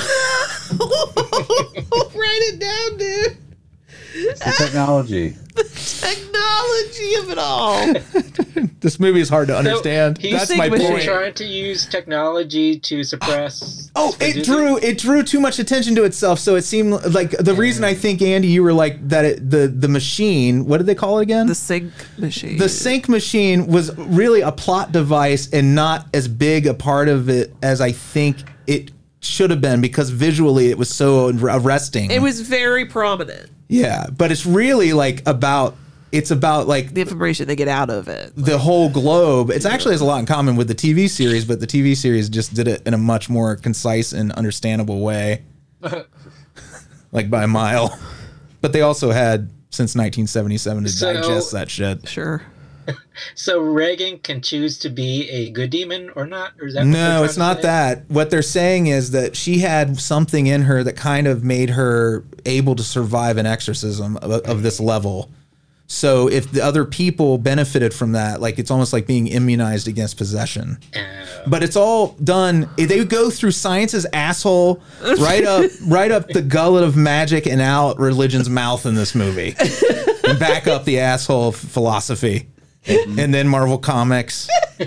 Write it down, dude. It's the technology. Technology of it all. This movie is hard to understand. he's That's my thinking- point. Trying to use technology to suppress. Oh, it Pazuzu. drew it drew too much attention to itself, so it seemed like the reason I think Andy, you were like that. It, the the machine. What did they call it again? The sync machine. The sync machine was really a plot device and not as big a part of it as I think it should have been, because visually it was so arresting. It was very prominent. yeah, but it's really like about it's about like The information they get out of it. the whole globe. It's actually has a lot in common with the T V series, but the T V series just did it in a much more concise and understandable way, like by a mile. But they also had since nineteen seventy-seven to So- digest that shit. Sure. So Reagan can choose to be a good demon or not? Or is that what they're No, trying it's to not say? that. What they're saying is that she had something in her that kind of made her able to survive an exorcism of, of this level. So if the other people benefited from that, like it's almost like being immunized against possession. Oh. But it's all done. They go through science's asshole right up, right up the gullet of magic and out religion's mouth in this movie, and back up the asshole of philosophy, and then Marvel Comics.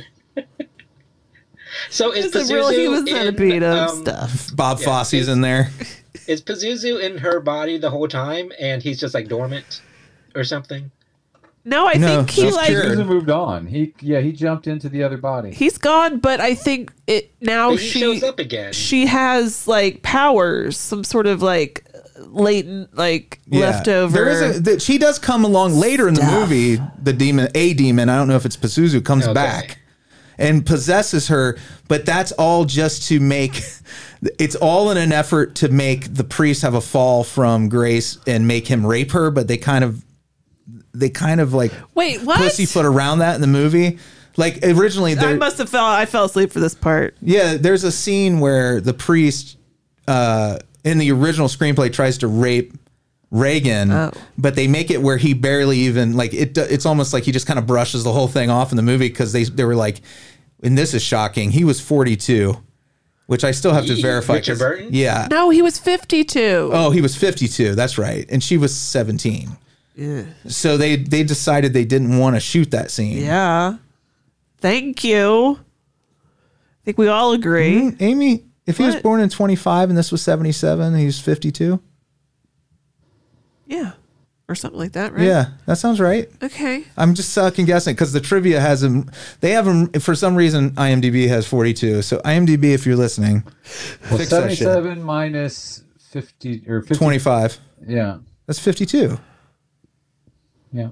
So is It's a real Pazuzu human centipede in, of um, stuff. Bob Yeah, Fosse's it's- in there. Is Pazuzu in her body the whole time, and he's just like dormant or something? No, I No, think he she's like cured. He moved on. He yeah, he jumped into the other body. he's gone, but I think it now But he she shows up again. she has like powers, some sort of like latent like leftover. There is a, that she does come along later in the stuff. movie. The demon, a demon, I don't know if it's Pazuzu, comes Okay. back and possesses her, but that's all just to make. It's all in an effort to make the priest have a fall from grace and make him rape her. But they kind of, they kind of like Wait, what? pussyfoot around that in the movie. Like originally, I there, must have fell. I fell asleep for this part. yeah, there's a scene where the priest uh, in the original screenplay tries to rape Reagan, Oh. but they make it where he barely even like it. It's almost like he just kind of brushes the whole thing off in the movie because they they were like, and this is shocking. He was forty-two, which I still have to Ye- verify. Richard 'cause- Burton? Yeah. No, he was fifty-two. Oh, he was fifty-two. That's right, and she was seventeen. Yeah. So they they decided they didn't want to shoot that scene. Yeah. Thank you. I think we all agree. Mm, Amy, if he was What? born in twenty-five and this was seventy-seven, he's fifty-two. Yeah. Or something like that, right? Yeah, that sounds right. Okay. I'm just second guessing because the trivia has him. They have him for some reason. IMDb has forty-two. So IMDb, if you're listening, Well, fix that shit. seventy-seven minus fifty or fifty. twenty-five. Yeah, That's fifty-two. yeah.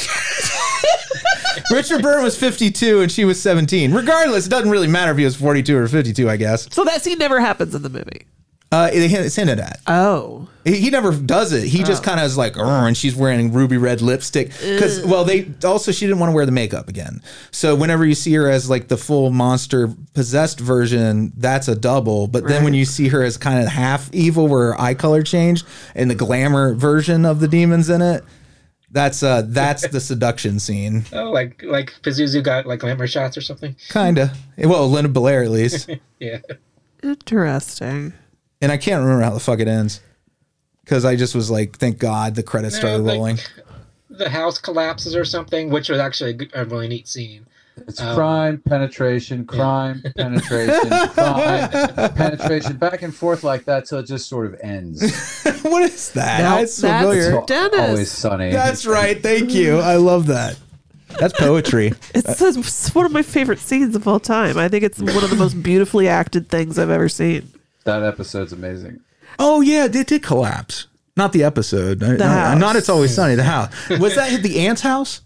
Richard Burton was fifty-two and she was seventeen. Regardless, it doesn't really matter if he was forty-two or fifty-two. I guess So that scene never happens in the movie. uh, it- it's hinted at. Oh. He he never does it. He just Oh. kind of is like, "Arr," and she's wearing ruby red lipstick. Because, well, they also, she didn't want to wear the makeup again. So whenever you see her as like the full monster possessed version, that's a double. But then when Right. you see her as kind of half evil, where her eye color changed and the glamour version of the demons in it, that's uh that's the seduction scene. Oh, like like Pazuzu got like glamour shots or something. Kinda. Well, Linda Blair at least. Yeah. Interesting. And I can't remember how the fuck it ends. Because I just was like, thank God the credits started No, like, rolling. The house collapses or something, which was actually a, good- a really neat scene. It's Um, crime, penetration, crime, penetration, crime, penetration, back and forth like that till it just sort of ends. What is that? Now, That's that's- familiar. Al- Dennis. Always sunny. That's right. Thank you. I love that. That's poetry. It's, it's one of my favorite scenes of all time. I think it's one of the most beautifully acted things I've ever seen. That episode's amazing. Oh yeah, it did collapse. Not the episode. The not, house. not It's Always Sunny. The house. Was that the aunt's house?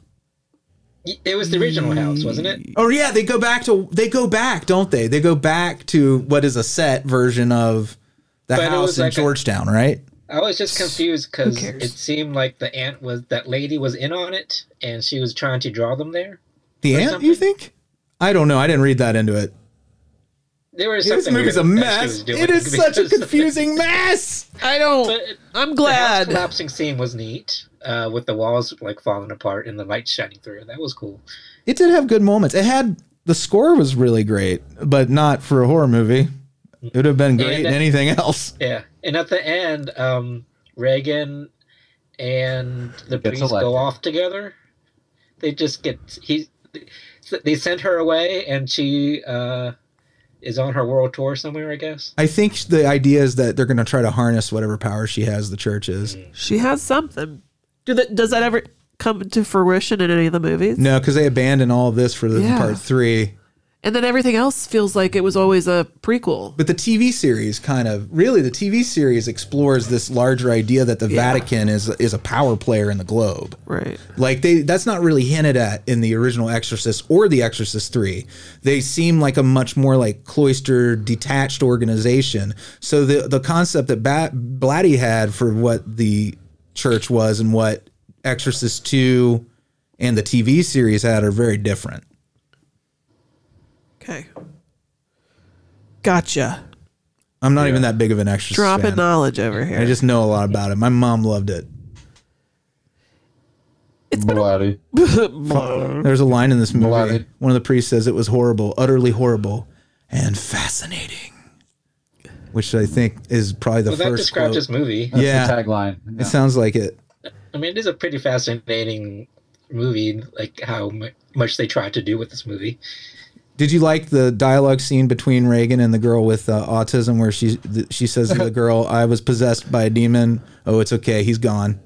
It was the original house, wasn't it? Oh yeah, they go back to they go back, don't they? They go back to what is a set version of the But it house was in like a- Georgetown, right? I was just confused because cares? it seemed like the aunt was that lady was in on it, and she was trying to draw them there. The Or aunt, something? you think? I don't know. I didn't read that into it. There was This something movie's a weird that she mess. was doing It is such a because- confusing mess. I don't. But I'm the house glad. collapsing scene was neat, uh, with the walls like falling apart and the light shining through. That was cool. It did have good moments. It had the score was really great, but not for a horror movie. It would have been great And- in anything else. Yeah, and at the end, um, Reagan and the Gets priest elected. go off together. They just get he. They sent her away, and she uh, is on her world tour somewhere, I guess. I think the idea is that they're going to try to harness whatever power she has. The church is She has something. Do that? Does that ever come to fruition in any of the movies? no, because they abandoned all of this for the Yeah. part three. And then everything else feels like it was always a prequel. But the T V series kind of really the T V series explores this larger idea that the Yeah. Vatican is is a power player in the globe. Right. Like they that's not really hinted at in the original Exorcist or the Exorcist three. They seem like a much more like cloistered, detached organization. So the the concept that ba- Blatty had for what the church was and what Exorcist two and the T V series had are very different. Okay. Gotcha. I'm not Yeah. even that big of an Exorcist Dropping fan. knowledge over here. I just know a lot about it. My mom loved it. it's been Bloody. There's a line in this movie. Beloved. One of the priests says it was horrible, utterly horrible, and fascinating. Which I think is probably the Well, that first describes quote. this movie. That's Yeah. the tagline. It Yeah. sounds like it. I mean, it is a pretty fascinating movie, like how mu- much they tried to do with this movie. Did you like the dialogue scene between Reagan and the girl with uh, autism, where she th- she says to the girl, "I was possessed by a demon. Oh, it's okay, he's gone."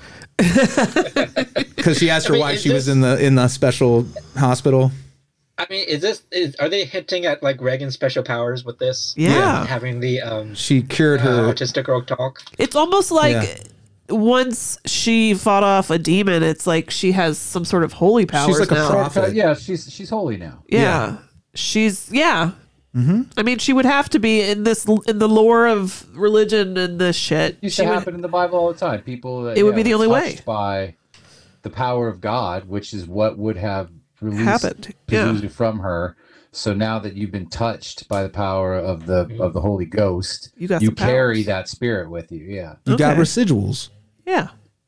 Because she asked her I mean, why is she was this- in the in the special hospital. I mean, is this is are they hinting at like Reagan's special powers with this? Yeah. having the um She cured uh, her. autistic girl talk. It's almost like Yeah. once she fought off a demon, it's like she has some sort of holy powers like a now. prophet. Yeah, she's she's holy now. Yeah. Yeah. She's yeah. Mm-hmm. I mean, she would have to be in this in the lore of religion and this shit. Used She to would- happen in the Bible all the time. People that It would yeah, be the were only way. touched by the power of God, which is what would have released Happened, yeah. presumably from her. So now that you've been touched by the power of the of the Holy Ghost, You got you some carry powers. that spirit with you. Yeah. You got Okay. residuals. Yeah.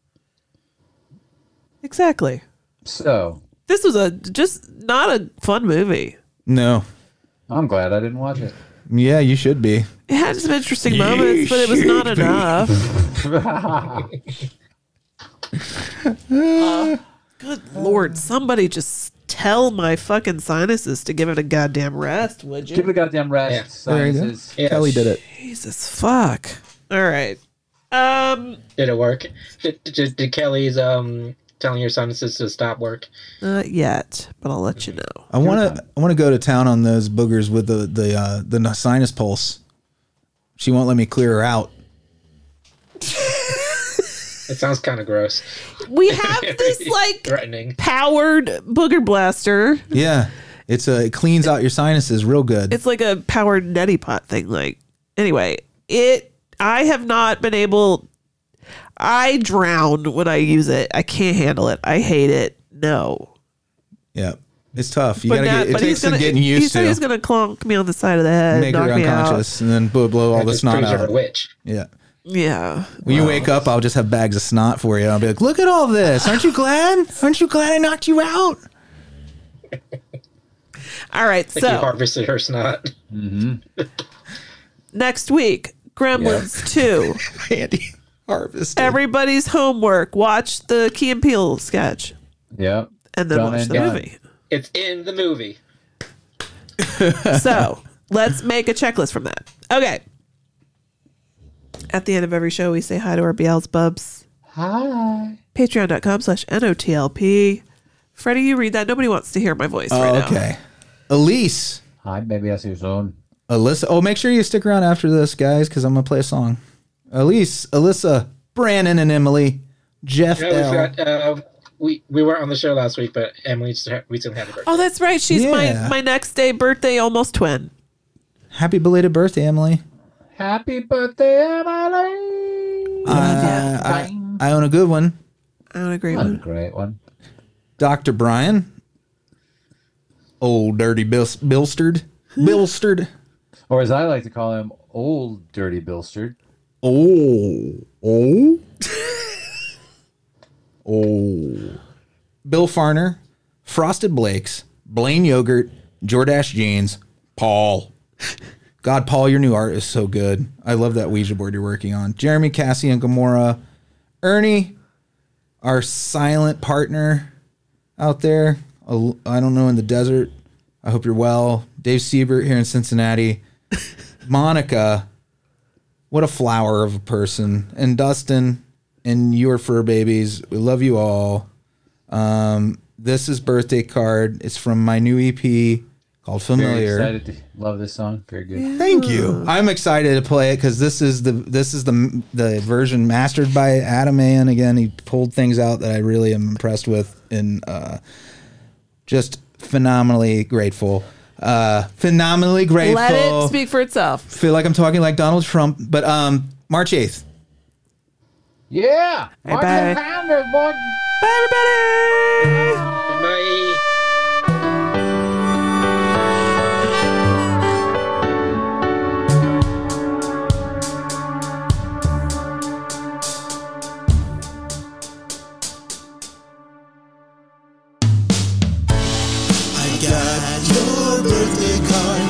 Exactly. So This was a just not a fun movie. No. I'm glad I didn't watch it. Yeah, you should be. It had some interesting moments, but it was not enough. Uh, good lord, somebody just tell my fucking sinuses to give it a goddamn rest, would Give you? it a goddamn rest. There you go. Sciences. Yeah. Kelly did it. Jesus fuck. All right. Um Did it work? Did, did, did Kelly's um telling your sinuses to stop work? not yet, but I'll let you know. I want to I want to go to town on those boogers with the the uh, the sinus pulse. She won't let me clear her out. It sounds kind of gross. We have this like Threatening. powered booger blaster. Yeah, it's a it cleans out your sinuses real good. It's like a powered neti pot thing. Like anyway, it I have not been able I drown when I use it. I can't handle it. I hate it. No. Yeah, it's tough. You But gotta now- get. It but takes he's some gonna, getting he used said to. he's gonna clonk me on the side of the head, Make her knock me out. unconscious, and then blow, blow all the Just snot proves you're out. a witch. Yeah. Yeah. When you wake up, I'll just have bags of snot for you. I'll be like, "Look at all this! Aren't you glad? Aren't you glad I knocked you out?" All right. Like you So harvested her snot. next week, Gremlins two. Andy harvest. Everybody's homework. Watch the Key and Peele sketch, Yep. and then Done watch and the done. movie. It's in the movie. So let's make a checklist from that. Okay. At the end of every show, we say hi to our Beelzebubs. Hi. Patreon.com slash N-O-T-L-P. Freddie, you read that. Nobody wants to hear my voice Oh, right now. okay. Elise. Hi, maybe I see your own. Alyssa. Oh, make sure you stick around after this, guys, because I'm gonna play a song. Elise, Alyssa, Brandon, and Emily. Jeff Yeah, L. we've got, uh, we we weren't on the show last week, but Emily just ha- recently had a birthday. Oh, that's right. She's Yeah. my, my next day birthday almost twin. Happy belated birthday, Emily. Happy birthday, Emily. Uh, I, I own a good one. I don't agree That's a with great one. Doctor Brian. Old dirty Bil- Bilstered. Bilstered. Or as I like to call him, Old Dirty Bilstered. Oh. Oh. Oh. Bill Farner. Frosted Blakes. Blaine Yogurt. Jordache Jeans. Paul. God, Paul, your new art is so good. I love that Ouija board you're working on. Jeremy, Cassie, and Gamora. Ernie, our silent partner out there. I don't know, in the desert. I hope you're well. Dave Siebert here in Cincinnati. Monica, what a flower of a person. And Dustin and your fur babies. We love you all. Um, this is birthday card. It's from my new E P called Familiar. Very excited to love this song. Very good. Thank you. I'm excited to play it because this is the this is the the version mastered by Adam Mann. Again, he pulled things out that I really am impressed with, and uh, just phenomenally grateful. Uh, phenomenally grateful. Let it speak for itself. Feel like I'm talking like Donald Trump, but um, March eighth. Yeah. Bye-bye. Martin Sanders, boy. Bye, everybody. Bye. I got your birthday card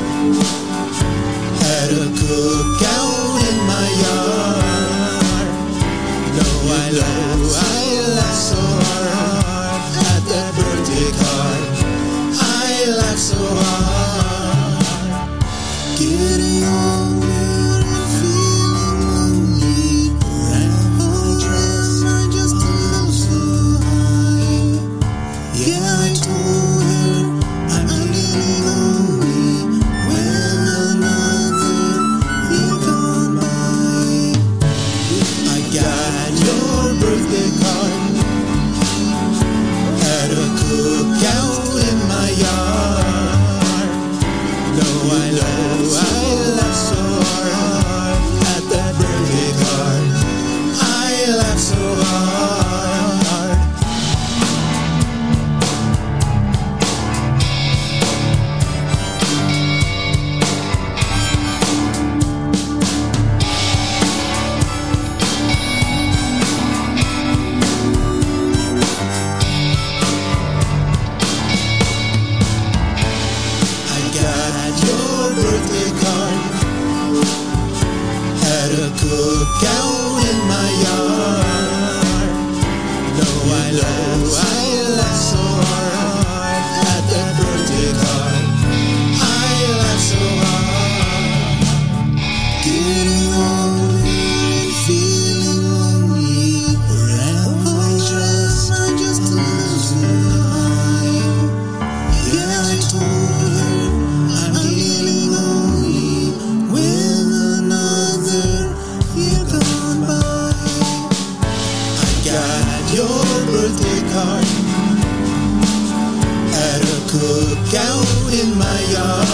at a cookout in my yard. No, I laughed, I laughed so hard at that birthday card. I laughed so hard. Getting older and feeling lonely. Wrap my dress, I just feel so high. Yeah, I told her I'm getting lonely when another year gone by. I got your birthday card at a cookout in my yard. No, I laughed, I laughed so hard at that birthday card. I laughed so hard. I got your birthday card at a cookout in my yard. No, I laughed, I laughed so hard at that birthday card. I laughed so hard. Getting older and feeling lonely. Wrap my dress, I just feel so high. Yeah, I told her I'm getting lonely when another year gone by. I got your birthday card at a cookout in my yard.